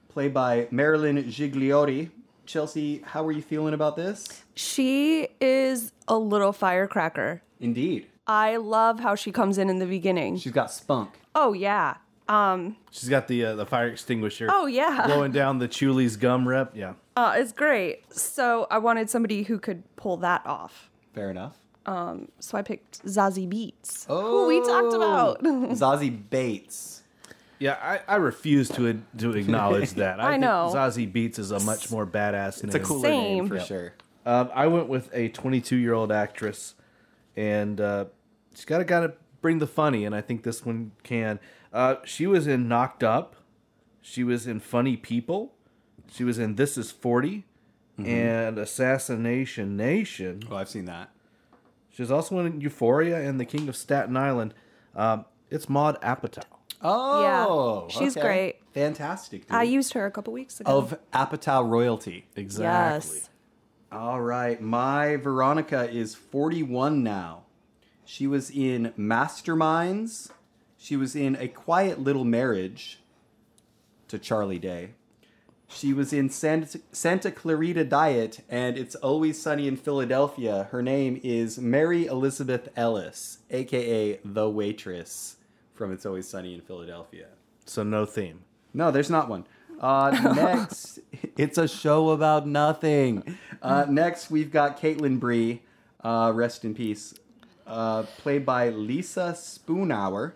played by Marilyn Gigliotti. Chelsea, how are you feeling about this? She is a little firecracker. Indeed. I love how she comes in in the beginning. She's got spunk. Oh, yeah. Um, She's got the uh, the fire extinguisher. Oh, yeah. Blowing down the Chuli's gum rep. Yeah. uh, it's great. So I wanted somebody who could pull that off. Fair enough. So I picked Zazie Beetz, who we talked about. Zazie Bates. Yeah, I, I refuse to to acknowledge that. I think know. Zazie Beetz is a much more badass It's name. a cooler Same. name for Yep. sure. Um, I went with a twenty-two-year-old actress, and uh, she's got to gotta bring the funny, and I think this one can. Uh, she was in Knocked Up. She was in Funny People. She was in This Is forty and Assassination Nation. Oh, I've seen that. She was also in Euphoria and The King of Staten Island. Um, it's Maude Apatow. Oh, Yeah, she's okay. great. Fantastic, dude. I used her a couple weeks ago. Of Apatow royalty. Exactly. Yes. All right, my Veronica is forty-one now. She was in Masterminds. She was in A Quiet Little Marriage to Charlie Day. She was in Santa, Santa Clarita Diet and It's Always Sunny in Philadelphia. Her name is Mary Elizabeth Ellis, a k a. The Waitress from It's Always Sunny in Philadelphia. So no theme. No, there's not one. Uh, next, it's a show about nothing. Uh, next, we've got Caitlin Bree, uh, rest in peace, uh, played by Lisa Spoonhour.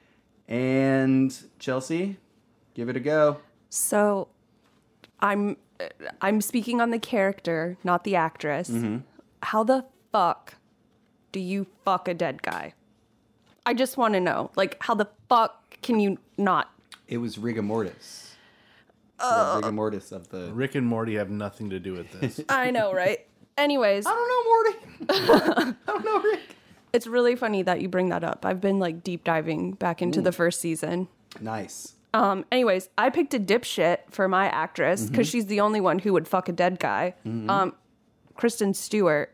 And Chelsea, give it a go. So I'm I'm speaking on the character, not the actress. Mm-hmm. How the fuck do you fuck a dead guy? I just want to know. Like, how the fuck can you not? It was rigor mortis. Uh, rigor mortis of the. Rick and Morty have nothing to do with this. I know, right? Anyways, I don't know, Morty. I don't know, Rick. it's really funny that you bring that up. I've been like deep diving back into the first season. Nice. Um, anyways, I picked a dipshit for my actress because she's the only one who would fuck a dead guy. Um, Kristen Stewart.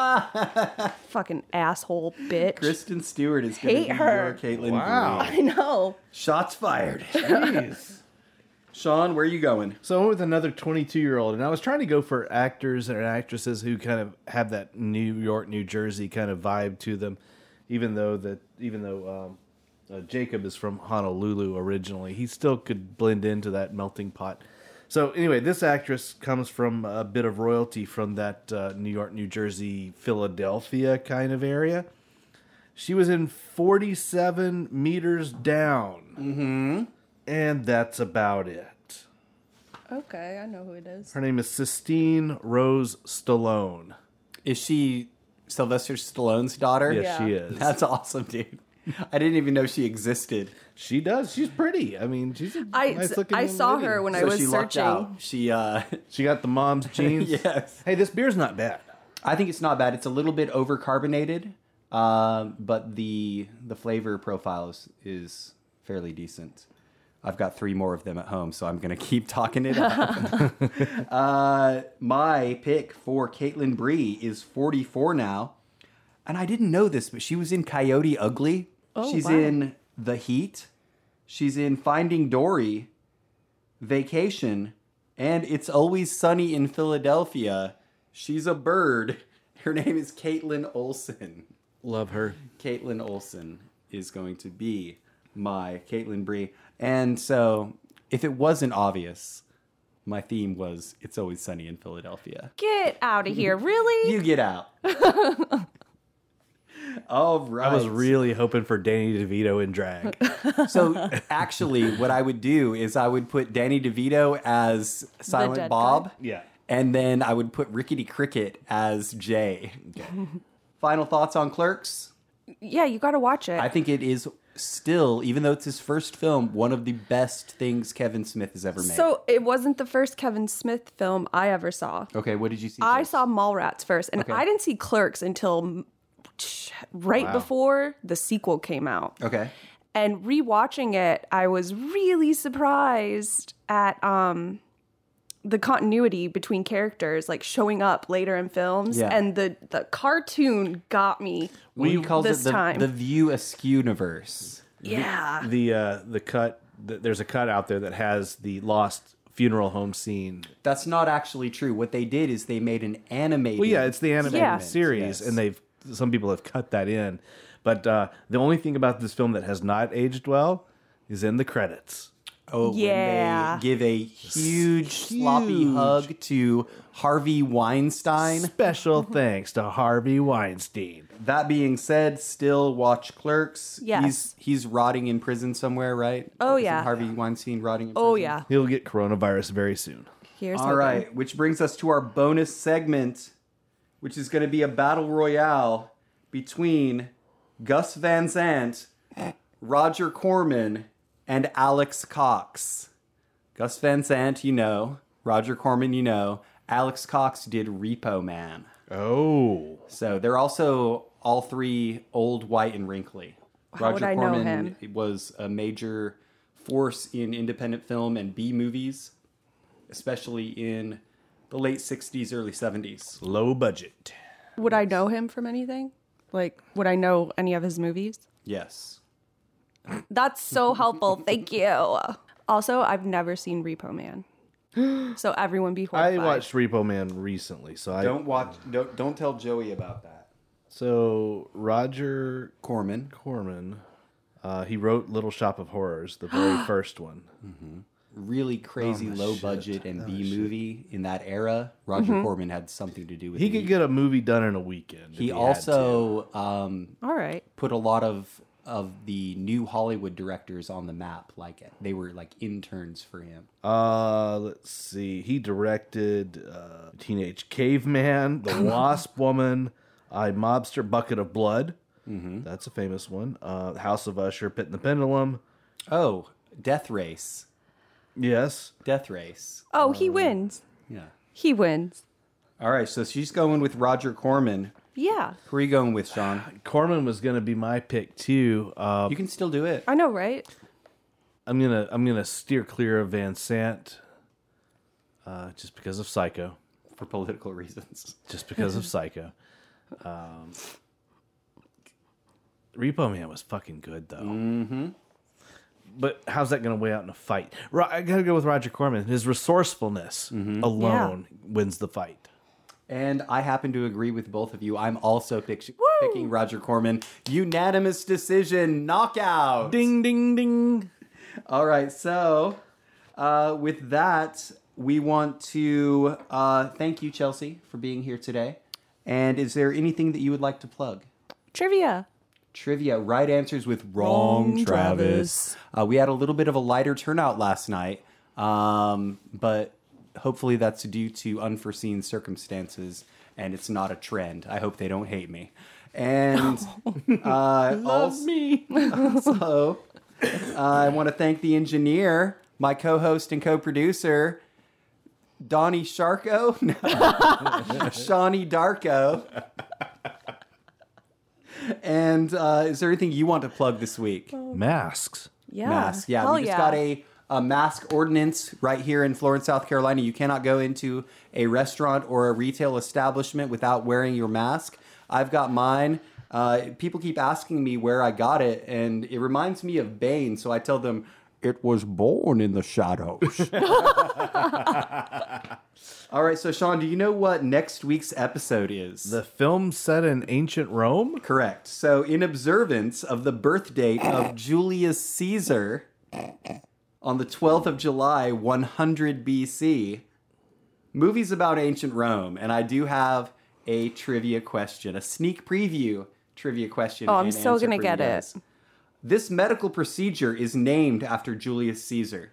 Fucking asshole bitch. Kristen Stewart is going to Hate be her. your Caitlin Wow. Bree. I know. Shots fired. Jeez. Sean, where are you going? So I went with another twenty-two-year-old, and I was trying to go for actors and actresses who kind of have that New York, New Jersey kind of vibe to them, even though that even though um, uh, Jacob is from Honolulu originally, he still could blend into that melting pot. So anyway, this actress comes from a bit of royalty from that uh, New York, New Jersey, Philadelphia kind of area. She was in forty-seven Meters Down. Mm-hmm. And that's about it. Okay, I know who it is. Her name is Sistine Rose Stallone. Is she Sylvester Stallone's daughter? Yes, Yeah. she is. That's awesome, dude. I didn't even know she existed. She does. She's pretty. I mean, she's a I, nice looking I young saw lady. her when I So was she lucked searching. out. She, uh, She got the mom's jeans. yes. Hey, this beer's not bad. I think it's not bad. It's a little bit overcarbonated, uh, but the the flavor profile is, is fairly decent. I've got three more of them at home, so I'm going to keep talking it up. uh, my pick for Caitlin Bree is forty-four now. And I didn't know this, but she was in Coyote Ugly. Oh, She's wow. in The Heat. She's in Finding Dory, Vacation, and It's Always Sunny in Philadelphia. She's a bird. Her name is Caitlin Olsen. Love her. Caitlin Olsen is going to be my Caitlin Bree. And so, if it wasn't obvious, my theme was It's Always Sunny in Philadelphia. Get out of here. Really? You get out. All right. I was really hoping for Danny DeVito in drag. So actually, what I would do is I would put Danny DeVito as Silent dead Bob. guy? Yeah. And then I would put Rickety Cricket as Jay. Final thoughts on Clerks? Yeah, you got to watch it. I think it is still, even though it's his first film, one of the best things Kevin Smith has ever made. So it wasn't the first Kevin Smith film I ever saw. okay, what did you see? I first? saw Mallrats first, and Okay. I didn't see Clerks until right Wow. before the sequel came out. Okay. And rewatching it, I was really surprised at um, the continuity between characters, like showing up later in films. Yeah. And the, the cartoon got me. We he calls this it the, time. the View Askew-niverse. Yeah. The uh, the cut. The, there's a cut out there that has the lost funeral home scene. That's not actually true. What they did is they made an animated. Well, yeah, it's the animated Yeah. series, Yes. and they've some people have cut that in. But uh, the only thing about this film that has not aged well is in the credits. Oh, Yeah. when they give a huge, sloppy Huge. hug to Harvey Weinstein. Special thanks to Harvey Weinstein. That being said, still watch Clerks. Yes. He's he's rotting in prison somewhere, right? Oh, Isn't yeah. Harvey Weinstein rotting in prison. Oh, yeah. He'll get coronavirus very soon. Here's All hoping. right, which brings us to our bonus segment, which is going to be a battle royale between Gus Van Sant, Roger Corman, and Alex Cox. Gus Van Sant, you know. Roger Corman, you know. Alex Cox did Repo Man. Oh. So they're also all three old, white, and wrinkly. How would I know him? was a major force in independent film and B movies, especially in the late sixties, early seventies. Low budget. Would I know him from anything? Like, would I know any of his movies? Yes. That's so helpful. Thank you. Also, I've never seen Repo Man. So everyone be horrified. I watched Repo Man recently, so I Don't watch. Don't, don't tell Joey about that. So Roger Corman. Corman, uh, he wrote Little Shop of Horrors, the very first one. Really crazy Oh, low shit. budget and Oh, B shit. movie in that era. Roger Corman had something to do with He it. could get a movie done in a weekend. if He had also um, All right. put a lot of of the new Hollywood directors on the map. Like they were like interns for him. to. Uh, let's see. He directed uh, Teenage Caveman, The Wasp Woman, I Mobster, Bucket of Blood. Mm-hmm. That's a famous one. Uh, House of Usher, Pit and the Pendulum. Oh, Death Race. Yes. Death Race. Oh, he wins. Yeah. He wins. All right, so she's going with Roger Corman. Yeah. Who are you going with, Sean? Corman was going to be my pick too. Uh, You can still do it. I know, right? I'm gonna I'm gonna steer clear of Van Sant, uh, just because of Psycho. For political reasons. Just because of Psycho. Um, Repo Man was fucking good though. Mm-hmm. But how's that going to weigh out in a fight? Ro- I got to go with Roger Corman. His resourcefulness alone wins the fight. And I happen to agree with both of you. I'm also pick- picking Roger Corman. Unanimous decision, knockout. Ding, ding, ding. All right, so uh, with that, we want to uh, thank you, Chelsea, for being here today. And is there anything that you would like to plug? Trivia. Trivia, right answers with wrong, Wrong, Travis. Travis. Uh, we had a little bit of a lighter turnout last night, um, but hopefully that's due to unforeseen circumstances and it's not a trend. I hope they don't hate me. And uh, also, me. also uh, I want to thank the engineer, my co-host and co-producer, Donnie Sharko, no. Shawnee Darko. And uh, is there anything you want to plug this week? Masks. Yeah. Mask. Yeah, Hell we just yeah. got a, a mask ordinance right here in Florence, South Carolina. You cannot go into a restaurant or a retail establishment without wearing your mask. I've got mine. Uh, people keep asking me where I got it, and it reminds me of Bane, so I tell them, it was born in the shadows. All right, so Sean, do you know what next week's episode is? The film set in ancient Rome? Correct. So, in observance of the birth date of Julius Caesar on the twelfth of July, one hundred B C, movies about ancient Rome. And I do have a trivia question, a sneak preview trivia question. Oh, I'm and so answer gonna for get you it. guys. This medical procedure is named after Julius Caesar.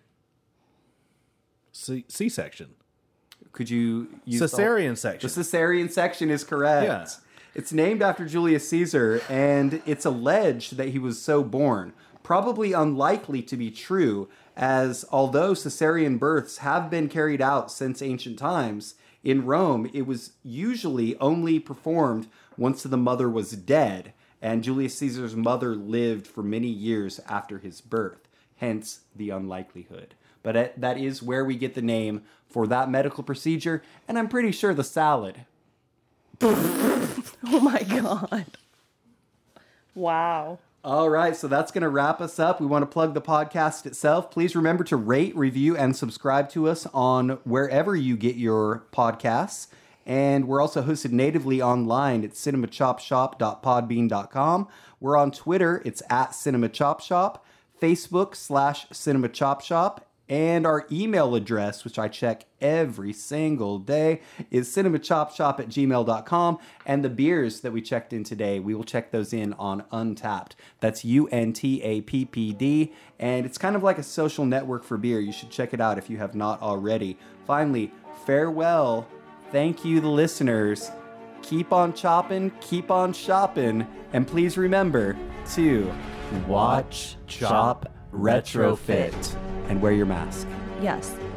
C- C-section. Could you use the- Caesarean section. The cesarean section is correct. Yeah. It's named after Julius Caesar, and it's alleged that he was so born. Probably unlikely to be true, as although cesarean births have been carried out since ancient times, in Rome it was usually only performed once the mother was dead, and Julius Caesar's mother lived for many years after his birth, hence the unlikelihood. But it, that is where we get the name for that medical procedure, and I'm pretty sure the salad. Oh my god. Wow. All right, so that's going to wrap us up. We want to plug the podcast itself. Please remember to rate, review, and subscribe to us on wherever you get your podcasts. And we're also hosted natively online at cinema chop shop dot podbean dot com. We're on Twitter. It's at cinemachopshop, Facebook slash cinemachopshop. And our email address, which I check every single day, is cinemachopshop at gmail dot com. And the beers that we checked in today, we will check those in on Untappd. That's U N T A P P D. And it's kind of like a social network for beer. You should check it out if you have not already. Finally, farewell. Thank you, the listeners. Keep on chopping, keep on shopping. And please remember to watch, chop, retrofit, and wear your mask. Yes.